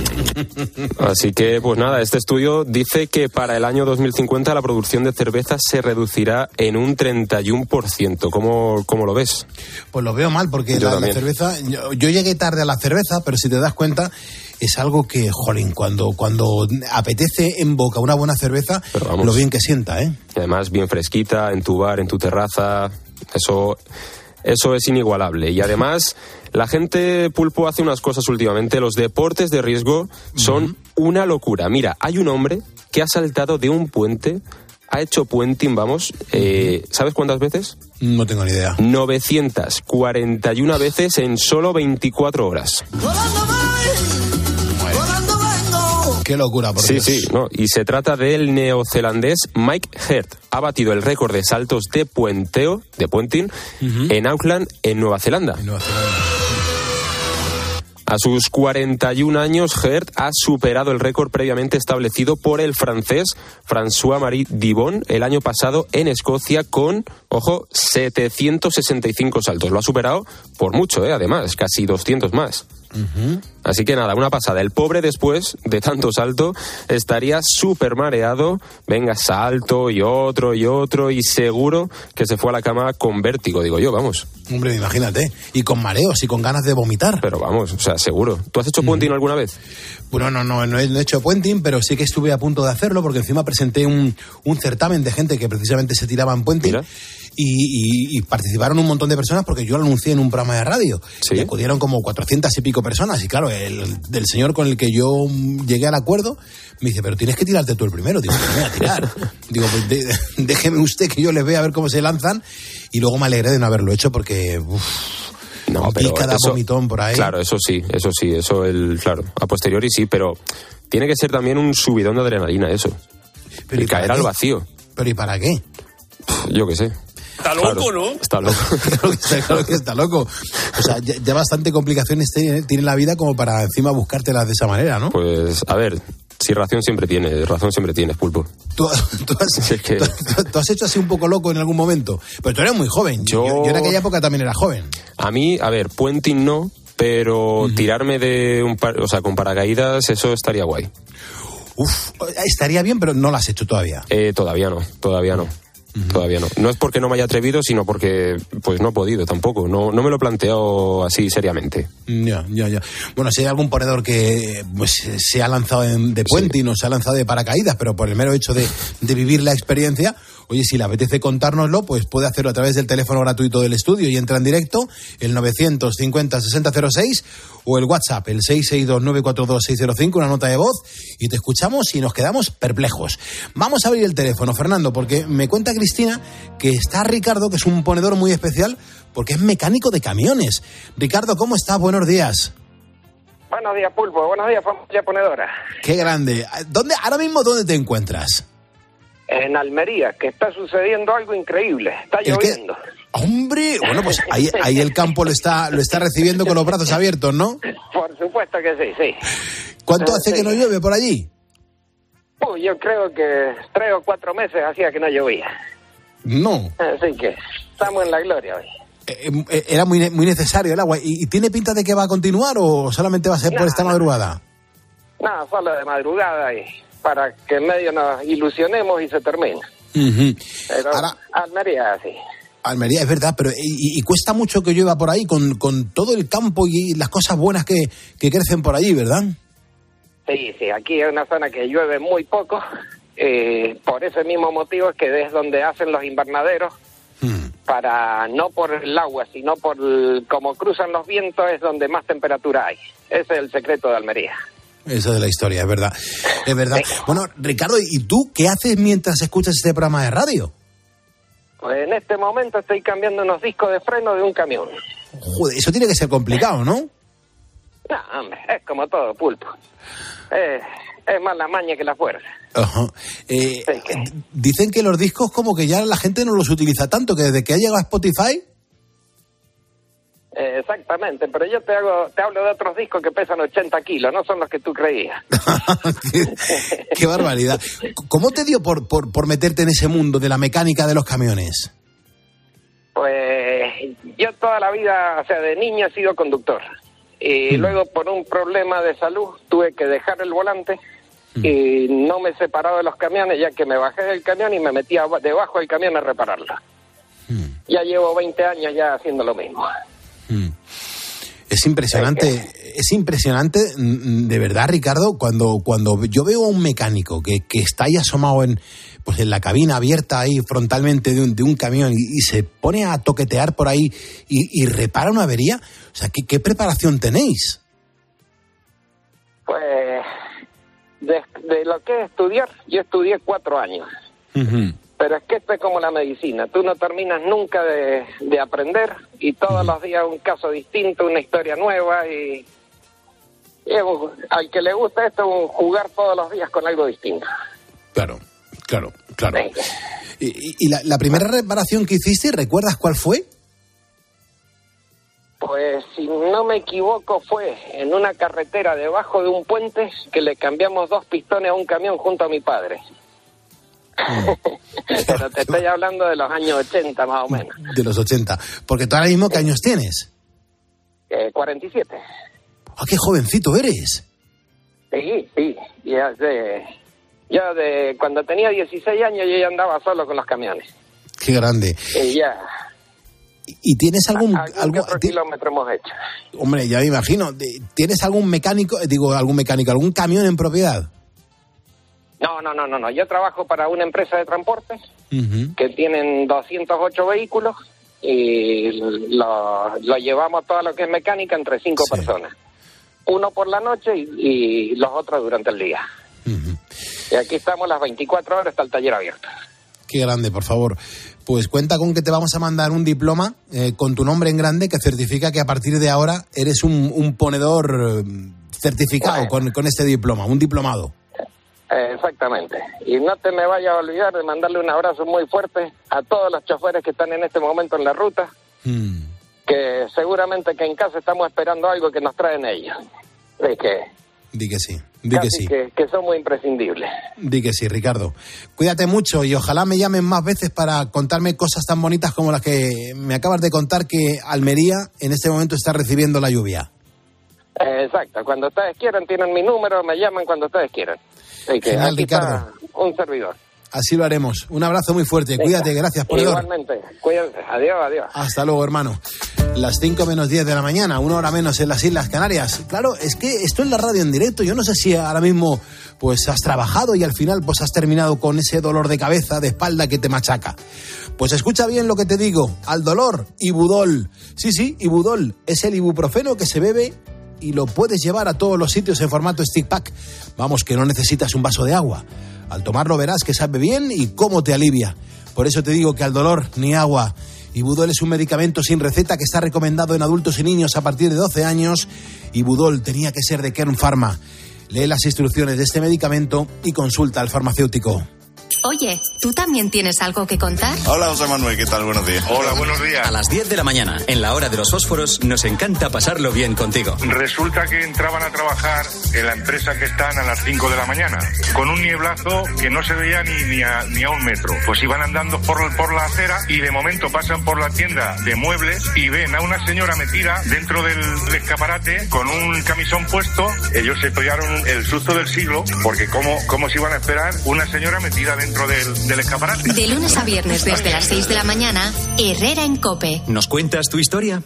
Así que, pues nada, este estudio dice que para el año dos mil cincuenta la producción de cerveza se reducirá en un treinta y uno por ciento. ¿Cómo, cómo lo ves? Pues lo veo mal, porque la, la cerveza... Yo, yo llegué tarde a la cerveza, pero si te das cuenta... Es algo que, jolín, cuando, cuando apetece en boca una buena cerveza, lo bien que sienta, ¿eh? Y además bien fresquita, en tu bar, en tu terraza, eso, eso es inigualable. Y además, la gente, Pulpo, hace unas cosas últimamente. Los deportes de riesgo son uh-huh. una locura. Mira, hay un hombre que ha saltado de un puente, ha hecho puenting, vamos, eh, ¿sabes cuántas veces? No tengo ni idea. novecientas cuarenta y una veces en solo veinticuatro horas. Qué locura, por Sí, Dios. sí, no. Y se trata del neozelandés Mike Hurt. Ha batido el récord de saltos de puenteo, de puenting, uh-huh. en Auckland, en Nueva Zelanda. En Nueva Zelanda. A sus cuarenta y un años, Hurt ha superado el récord previamente establecido por el francés François-Marie Dibon el año pasado en Escocia con, ojo, setecientos sesenta y cinco saltos. Lo ha superado por mucho, ¿eh? Además, casi doscientos más. Uh-huh. Así que nada, una pasada. El pobre, después de tanto salto, estaría súper mareado. Venga, salto y otro y otro, y seguro que se fue a la cama con vértigo, digo yo, vamos. Hombre, imagínate. Y con mareos y con ganas de vomitar. Pero vamos, o sea, seguro. ¿Tú has hecho puenting uh-huh. alguna vez? Bueno, no, no, no he, no he hecho puenting, pero sí que estuve a punto de hacerlo, porque encima presenté un, un certamen de gente que precisamente se tiraba en puenting. Mira. Y, y, y participaron un montón de personas porque yo lo anuncié en un programa de radio. ¿Sí? Y acudieron como cuatrocientas y pico personas. Y claro, el del señor con el que yo llegué al acuerdo me dice, pero tienes que tirarte tú el primero. Digo, me voy a tirar. Digo, pues de, déjeme usted que yo les vea a ver cómo se lanzan. Y luego me alegré de no haberlo hecho porque... Uf, no, pero cada eso, vomitón por ahí. Claro, eso sí, eso sí, eso el, claro, a posteriori sí, pero tiene que ser también un subidón de adrenalina eso. Pero y caer qué? al vacío. ¿Pero y para qué? Yo qué sé. Está loco, claro, ¿no? Está loco. Claro, que está, claro que está loco. O sea, ya, ya bastante complicaciones tiene, tiene la vida como para encima buscártelas de esa manera, ¿no? Pues, a ver, si razón siempre tienes, razón siempre tienes, Pulpo. ¿Tú, tú, has, sí, es que... tú, tú has hecho así un poco loco en algún momento? Pero tú eres muy joven. Yo, yo, yo en aquella época también era joven. A mí, a ver, puenting no, pero uh-huh. tirarme de un par, o sea, con paracaídas, eso estaría guay. Uf, estaría bien, pero no lo has hecho todavía. Eh, todavía no, todavía no. Uh-huh. Todavía no. No es porque no me haya atrevido, sino porque pues no he podido tampoco. No, no me lo he planteado así seriamente. Ya, ya, ya. Bueno, si hay algún ponedor que pues se ha lanzado en, de puenting sí. o se ha lanzado de paracaídas, pero por el mero hecho de, de vivir la experiencia, oye, si le apetece contárnoslo, pues puede hacerlo a través del teléfono gratuito del estudio y entra en directo, el novecientos cincuenta sesenta cero seis o el WhatsApp, el seis seis dos nueve cuatro dos seis cero cinco, una nota de voz, y te escuchamos y nos quedamos perplejos. Vamos a abrir el teléfono, Fernando, porque me cuenta Cristina que está Ricardo, que es un ponedor muy especial, porque es mecánico de camiones. Ricardo, ¿cómo estás? Buenos días. Buenos días, Pulpo. Buenos días, familia ponedora. Qué grande. ¿Dónde, ahora mismo, dónde te encuentras? En Almería, que está sucediendo algo increíble. Está lloviendo. ¿Qué? ¡Hombre! Bueno, pues ahí, ahí el campo lo está, lo está recibiendo con los brazos abiertos, ¿no? Por supuesto que sí, sí. ¿Cuánto hace sí. que no llueve por allí? Uy, yo creo que tres o cuatro meses hacía que no llovía. No. Así que estamos en la gloria hoy. Eh, era muy, muy necesario el agua. ¿Y, ¿Y tiene pinta de que va a continuar o solamente va a ser no, por esta madrugada? No, solo de madrugada y para que en medio nos ilusionemos y se termine. Uh-huh. Pero Ahora, Almería, sí. Almería, es verdad, pero y, y cuesta mucho que llueva por ahí con, con todo el campo y las cosas buenas que, que crecen por allí, ¿verdad? Sí, sí, aquí es una zona que llueve muy poco. Eh, por ese mismo motivo es que es donde hacen los invernaderos. Hmm. Para no por el agua, sino por el, como cruzan los vientos, es donde más temperatura hay. Ese es el secreto de Almería. Eso de la historia, es verdad. Es verdad. Sí. Bueno, Ricardo, ¿y tú qué haces mientras escuchas este programa de radio? Pues en este momento estoy cambiando unos discos de freno de un camión. Joder, eso tiene que ser complicado, ¿no? No, hombre, es como todo, Pulpo. Eh, es más la maña que la fuerza. Uh-huh. eh, sí, que... Dicen que los discos como que ya la gente no los utiliza tanto, que desde que ha llegado a Spotify... Eh, exactamente, pero yo te hago te hablo de otros discos que pesan ochenta kilos, no son los que tú creías. qué, qué barbaridad. ¿Cómo te dio por, por, por meterte en ese mundo de la mecánica de los camiones? Pues yo toda la vida, o sea, de niño he sido conductor. Y hmm. luego por un problema de salud tuve que dejar el volante hmm. y no me he separado de los camiones, ya que me bajé del camión y me metí debajo del camión a repararlo. Hmm. Ya llevo veinte años ya haciendo lo mismo. Hmm. Es impresionante, es impresionante, de verdad, Ricardo, cuando, cuando yo veo a un mecánico que, que está ahí asomado en, pues en la cabina abierta ahí frontalmente de un, de un camión y, y se pone a toquetear por ahí y, y repara una avería. O sea, ¿qué, qué preparación tenéis? Pues de, de lo que es estudiar, yo estudié cuatro años. Uh-huh. Pero es que esto es como la medicina, tú no terminas nunca de, de aprender y todos uh-huh. los días un caso distinto, una historia nueva y Al que le gusta esto, jugar todos los días con algo distinto. Claro, claro, claro. Sí. ¿Y, y la, la primera reparación que hiciste, recuerdas cuál fue? Pues, si no me equivoco, fue en una carretera debajo de un puente que le cambiamos dos pistones a un camión junto a mi padre. Pero te estoy hablando de los años ochenta, más o menos. De los ochenta. Porque tú ahora mismo, ¿qué años tienes? Eh, cuarenta y siete. ¡Ah, qué jovencito eres! Sí, sí. Ya de, yo de cuando tenía dieciséis años yo ya andaba solo con los camiones. ¡Qué grande! Y ya... ¿Y tienes algún... ¿Algún algo, otro kilómetro hemos hecho? Hombre, ya me imagino. ¿Tienes algún mecánico, digo, algún mecánico, algún camión en propiedad? No, no, no, no, no. Yo trabajo para una empresa de transporte uh-huh. que tienen doscientos ocho vehículos y lo, lo llevamos todo lo que es mecánica entre cinco sí. personas. Uno por la noche y, y los otros durante el día. Uh-huh. Y aquí estamos las veinticuatro horas, está el taller abierto. Qué grande, por favor. Pues cuenta con que te vamos a mandar un diploma eh, con tu nombre en grande que certifica que a partir de ahora eres un, un ponedor eh, certificado bueno. con, con este diploma, un diplomado. Eh, exactamente. Y no te me vayas a olvidar de mandarle un abrazo muy fuerte a todos los choferes que están en este momento en la ruta, mm. que seguramente que en casa estamos esperando algo que nos traen ellos. Es que... Di que sí, di que sí. Que, que son muy imprescindibles. Di que sí, Ricardo. Cuídate mucho y ojalá me llamen más veces para contarme cosas tan bonitas como las que me acabas de contar, que Almería en este momento está recibiendo la lluvia. Eh, exacto, cuando ustedes quieran tienen mi número, me llaman cuando ustedes quieran. Así que Genial, aquí Ricardo. Está un servidor. Así lo haremos. Un abrazo muy fuerte. Venga. Cuídate, gracias, ponedor. Igualmente, cuídense. Adiós, adiós. Hasta luego, hermano. Las cinco menos diez de la mañana, una hora menos en las Islas Canarias. Claro, es que esto es la radio en directo. Yo no sé si ahora mismo pues has trabajado y al final pues has terminado con ese dolor de cabeza, de espalda que te machaca. Pues escucha bien lo que te digo. Al dolor, Ibudol. Sí, sí, Ibudol. Es el ibuprofeno que se bebe y lo puedes llevar a todos los sitios en formato stick pack. Vamos, que no necesitas un vaso de agua. Al tomarlo verás que sabe bien y cómo te alivia. Por eso te digo que al dolor, ni agua. Ibudol es un medicamento sin receta que está recomendado en adultos y niños a partir de doce años. Ibudol tenía que ser de Kern Pharma. Lee las instrucciones de este medicamento y consulta al farmacéutico. Oye, ¿tú también tienes algo que contar? Hola, José Manuel, ¿qué tal? Buenos días. Hola, buenos días. A las diez de la mañana, en la hora de los fósforos, nos encanta pasarlo bien contigo. Resulta que entraban a trabajar en la empresa que están a las cinco de la mañana, con un nieblazo que no se veía ni, ni, a, ni a un metro. Pues iban andando por, por la acera y de momento pasan por la tienda de muebles y ven a una señora metida dentro del, del escaparate con un camisón puesto. Ellos se pegaron el susto del siglo, porque cómo, cómo se iban a esperar una señora metida dentro del, del escaparate. De lunes a viernes desde las seis de la mañana, Herrera en COPE. ¿Nos cuentas tu historia?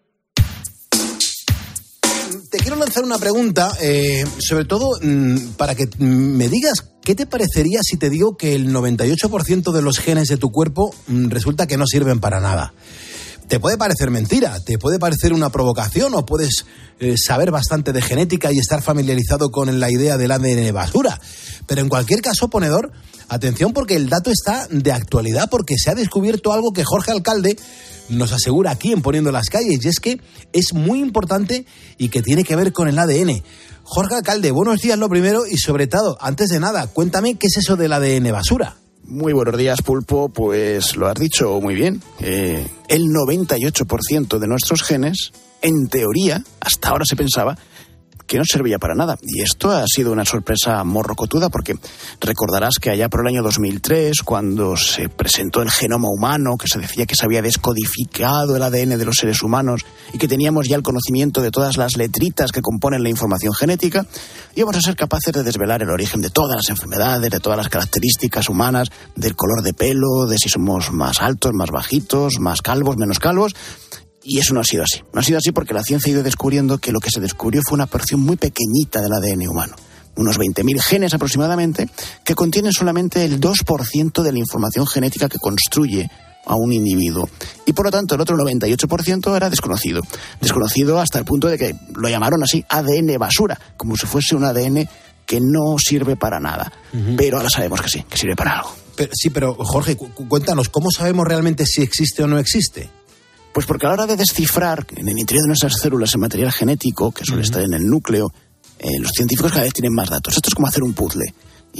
Te quiero lanzar una pregunta, eh, sobre todo mmm, para que me digas qué te parecería si te digo que el noventa y ocho por ciento de los genes de tu cuerpo mmm, resulta que no sirven para nada. Te puede parecer mentira, te puede parecer una provocación o puedes eh, saber bastante de genética y estar familiarizado con la idea del A D N basura. Pero en cualquier caso, ponedor, atención porque el dato está de actualidad, porque se ha descubierto algo que Jorge Alcalde nos asegura aquí en Poniendo las Calles, y es que es muy importante y que tiene que ver con el A D N. Jorge Alcalde, buenos días lo primero y sobre todo, antes de nada, cuéntame qué es eso del A D N basura. Muy buenos días, Pulpo. Pues lo has dicho muy bien. Eh, el noventa y ocho por ciento de nuestros genes, en teoría, hasta ahora se pensaba que no servía para nada. Y esto ha sido una sorpresa morrocotuda porque recordarás que allá por el año dos mil tres, cuando se presentó el genoma humano, que se decía que se había descodificado el A D N de los seres humanos y que teníamos ya el conocimiento de todas las letritas que componen la información genética, íbamos a ser capaces de desvelar el origen de todas las enfermedades, de todas las características humanas, del color de pelo, de si somos más altos, más bajitos, más calvos, menos calvos. Y eso no ha sido así. No ha sido así porque la ciencia ha ido descubriendo que lo que se descubrió fue una porción muy pequeñita del A D N humano. Unos veinte mil genes aproximadamente, que contienen solamente el dos por ciento de la información genética que construye a un individuo. Y por lo tanto el otro noventa y ocho por ciento era desconocido. Desconocido hasta el punto de que lo llamaron así A D N basura, como si fuese un A D N que no sirve para nada. Uh-huh. Pero ahora sabemos que sí, que sirve para algo. Pero, sí, pero Jorge, cu- cuéntanos, ¿cómo sabemos realmente si existe o no existe? Pues porque a la hora de descifrar en el interior de nuestras células el material genético, que suele uh-huh. estar en el núcleo, eh, los científicos cada vez tienen más datos. Esto es como hacer un puzzle.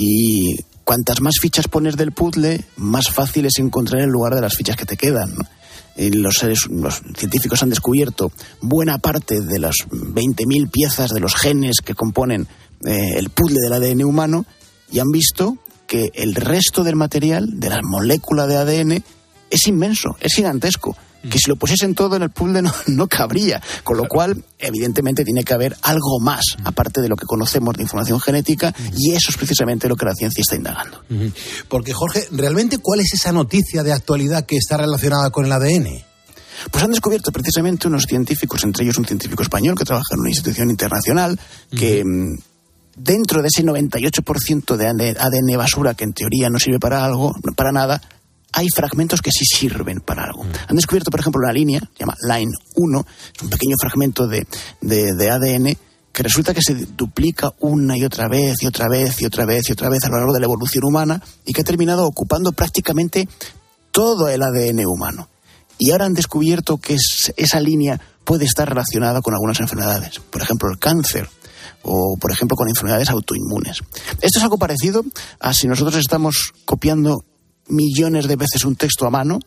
Y cuantas más fichas pones del puzzle, más fácil es encontrar el lugar de las fichas que te quedan, ¿no? Y los, seres, los científicos han descubierto buena parte de las veinte mil piezas de los genes que componen eh, el puzzle del A D N humano, y han visto que el resto del material, de la molécula de A D N, es inmenso, es gigantesco. Que si lo pusiesen todo en el puzzle no, no cabría. Con lo cual, evidentemente, tiene que haber algo más, aparte de lo que conocemos de información genética, y eso es precisamente lo que la ciencia está indagando. Porque, Jorge, ¿realmente cuál es esa noticia de actualidad que está relacionada con el A D N? Pues han descubierto precisamente unos científicos, entre ellos un científico español que trabaja en una institución internacional, que uh-huh. dentro de ese noventa y ocho por ciento de A D N basura, que en teoría no sirve para algo, para nada, hay fragmentos que sí sirven para algo. Mm. Han descubierto, por ejemplo, una línea, se llama Line uno, es un pequeño fragmento de, de, de A D N que resulta que se duplica una y otra vez y otra vez y otra vez y otra vez a lo largo de la evolución humana, y que ha terminado ocupando prácticamente todo el A D N humano. Y ahora han descubierto que es, esa línea puede estar relacionada con algunas enfermedades, por ejemplo el cáncer, o por ejemplo con enfermedades autoinmunes. Esto es algo parecido a si nosotros estamos copiando millones de veces un texto a mano,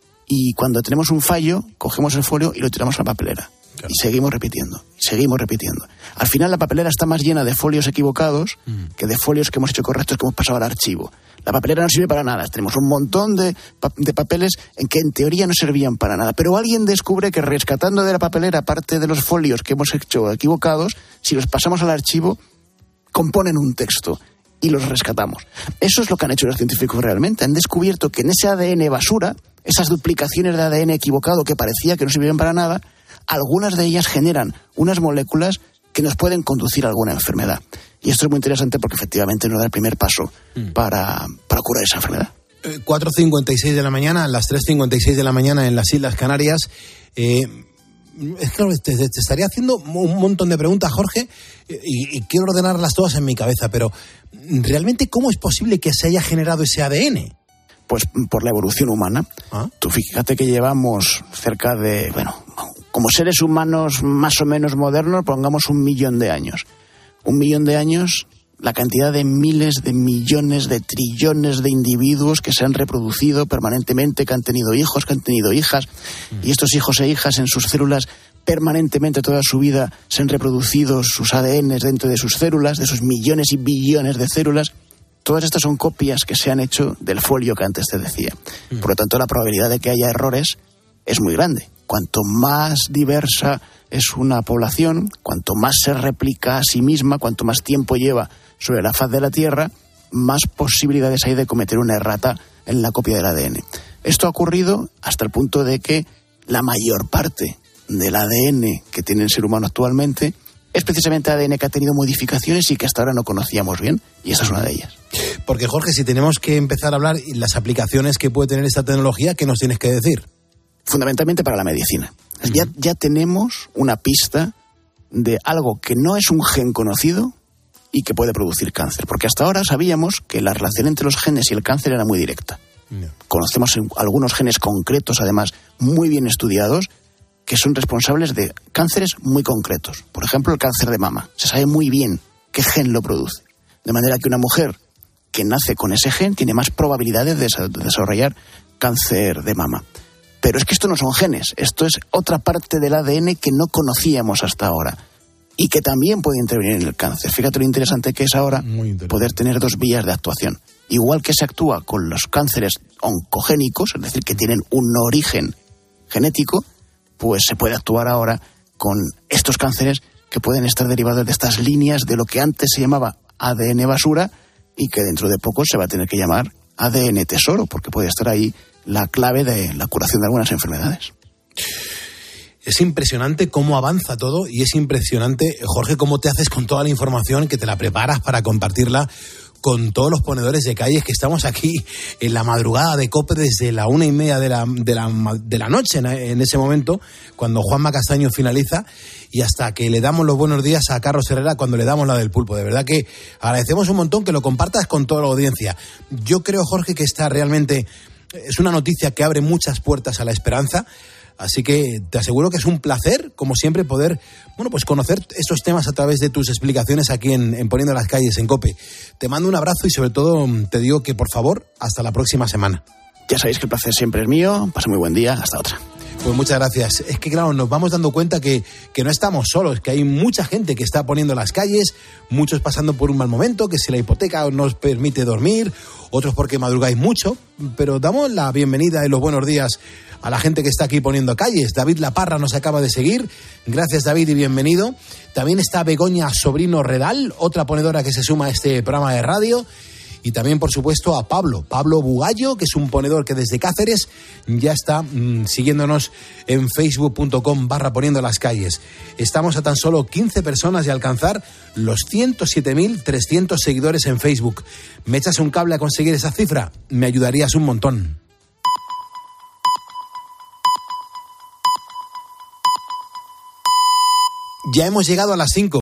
y cuando tenemos un fallo cogemos el folio y lo tiramos a la papelera. Claro. Y seguimos repitiendo, y seguimos repitiendo. Al final la papelera está más llena de folios equivocados mm. que de folios que hemos hecho correctos, que hemos pasado al archivo. La papelera no sirve para nada. Tenemos un montón de, de papeles en que en teoría no servían para nada, pero alguien descubre que rescatando de la papelera parte de los folios que hemos hecho equivocados, si los pasamos al archivo, componen un texto. Y los rescatamos. Eso es lo que han hecho los científicos realmente. Han descubierto que en ese A D N basura, esas duplicaciones de A D N equivocado que parecía que no servían para nada, algunas de ellas generan unas moléculas que nos pueden conducir a alguna enfermedad. Y esto es muy interesante porque efectivamente nos da el primer paso mm. para, para curar esa enfermedad. Eh, cuatro cincuenta y seis de la mañana, a las tres cincuenta y seis de la mañana en las Islas Canarias. Eh, Es que te, te estaría haciendo un montón de preguntas, Jorge, y, y quiero ordenarlas todas en mi cabeza, pero ¿realmente cómo es posible que se haya generado ese A D N? Pues por la evolución humana. ¿Ah? Tú fíjate que llevamos cerca de, bueno, como seres humanos más o menos modernos, pongamos un millón de años. Un millón de años, la cantidad de miles de millones de trillones de individuos que se han reproducido permanentemente, que han tenido hijos, que han tenido hijas, mm. y estos hijos e hijas en sus células permanentemente toda su vida se han reproducido sus A D Ns dentro de sus células, de sus millones y billones de células. Todas estas son copias que se han hecho del folio que antes te decía. Mm. Por lo tanto, la probabilidad de que haya errores es muy grande. Cuanto más diversa es una población, cuanto más se replica a sí misma, cuanto más tiempo lleva sobre la faz de la Tierra, más posibilidades hay de cometer una errata en la copia del A D N. Esto ha ocurrido hasta el punto de que la mayor parte del A D N que tiene el ser humano actualmente es precisamente A D N que ha tenido modificaciones y que hasta ahora no conocíamos bien, y esa es una de ellas. Porque, Jorge, si tenemos que empezar a hablar de las aplicaciones que puede tener esta tecnología, ¿qué nos tienes que decir? Fundamentalmente para la medicina. Uh-huh. Ya, ya tenemos una pista de algo que no es un gen conocido y que puede producir cáncer. Porque hasta ahora sabíamos que la relación entre los genes y el cáncer era muy directa. No. Conocemos algunos genes concretos, además, muy bien estudiados, que son responsables de cánceres muy concretos. Por ejemplo, el cáncer de mama. Se sabe muy bien qué gen lo produce. De manera que una mujer que nace con ese gen tiene más probabilidades de desarrollar cáncer de mama. Pero es que esto no son genes, esto es otra parte del A D N que no conocíamos hasta ahora y que también puede intervenir en el cáncer. Fíjate lo interesante que es ahora poder tener dos vías de actuación. Igual que se actúa con los cánceres oncogénicos, es decir, que tienen un origen genético, pues se puede actuar ahora con estos cánceres que pueden estar derivados de estas líneas de lo que antes se llamaba A D N basura y que dentro de poco se va a tener que llamar A D N tesoro, porque puede estar ahí la clave de la curación de algunas enfermedades. Es impresionante cómo avanza todo y es impresionante, Jorge, cómo te haces con toda la información, que te la preparas para compartirla con todos los ponedores de calles que estamos aquí en la madrugada de COPE desde la una y media de la, de la, de la noche en, en ese momento, cuando Juanma Castaño finaliza, y hasta que le damos los buenos días a Carlos Herrera cuando le damos la del pulpo. De verdad que agradecemos un montón que lo compartas con toda la audiencia. Yo creo, Jorge, que esta realmente es una noticia que abre muchas puertas a la esperanza, Así que te aseguro que es un placer, como siempre, poder, bueno, pues conocer estos temas a través de tus explicaciones aquí en, en Poniendo las Calles, en COPE. Te mando un abrazo y sobre todo te digo que, por favor, hasta la próxima semana. Ya sabéis que el placer siempre es mío. Pasa muy buen día. Hasta otra. Pues muchas gracias. Es que, claro, nos vamos dando cuenta que, que no estamos solos, que hay mucha gente que está poniendo las calles, muchos pasando por un mal momento, que si la hipoteca no os permite dormir, otros porque madrugáis mucho, pero damos la bienvenida y los buenos días a la gente que está aquí poniendo calles. David Laparra nos acaba de seguir. Gracias, David, y bienvenido. También está Begoña Sobrino Redal, otra ponedora que se suma a este programa de radio. Y también, por supuesto, a Pablo, Pablo Bugallo, que es un ponedor que desde Cáceres ya está mmm, siguiéndonos en facebook.com barra poniendo las calles. Estamos a tan solo quince personas de alcanzar los ciento siete mil trescientos seguidores en Facebook. ¿Me echas un cable a conseguir esa cifra? Me ayudarías un montón. Ya hemos llegado a las cinco.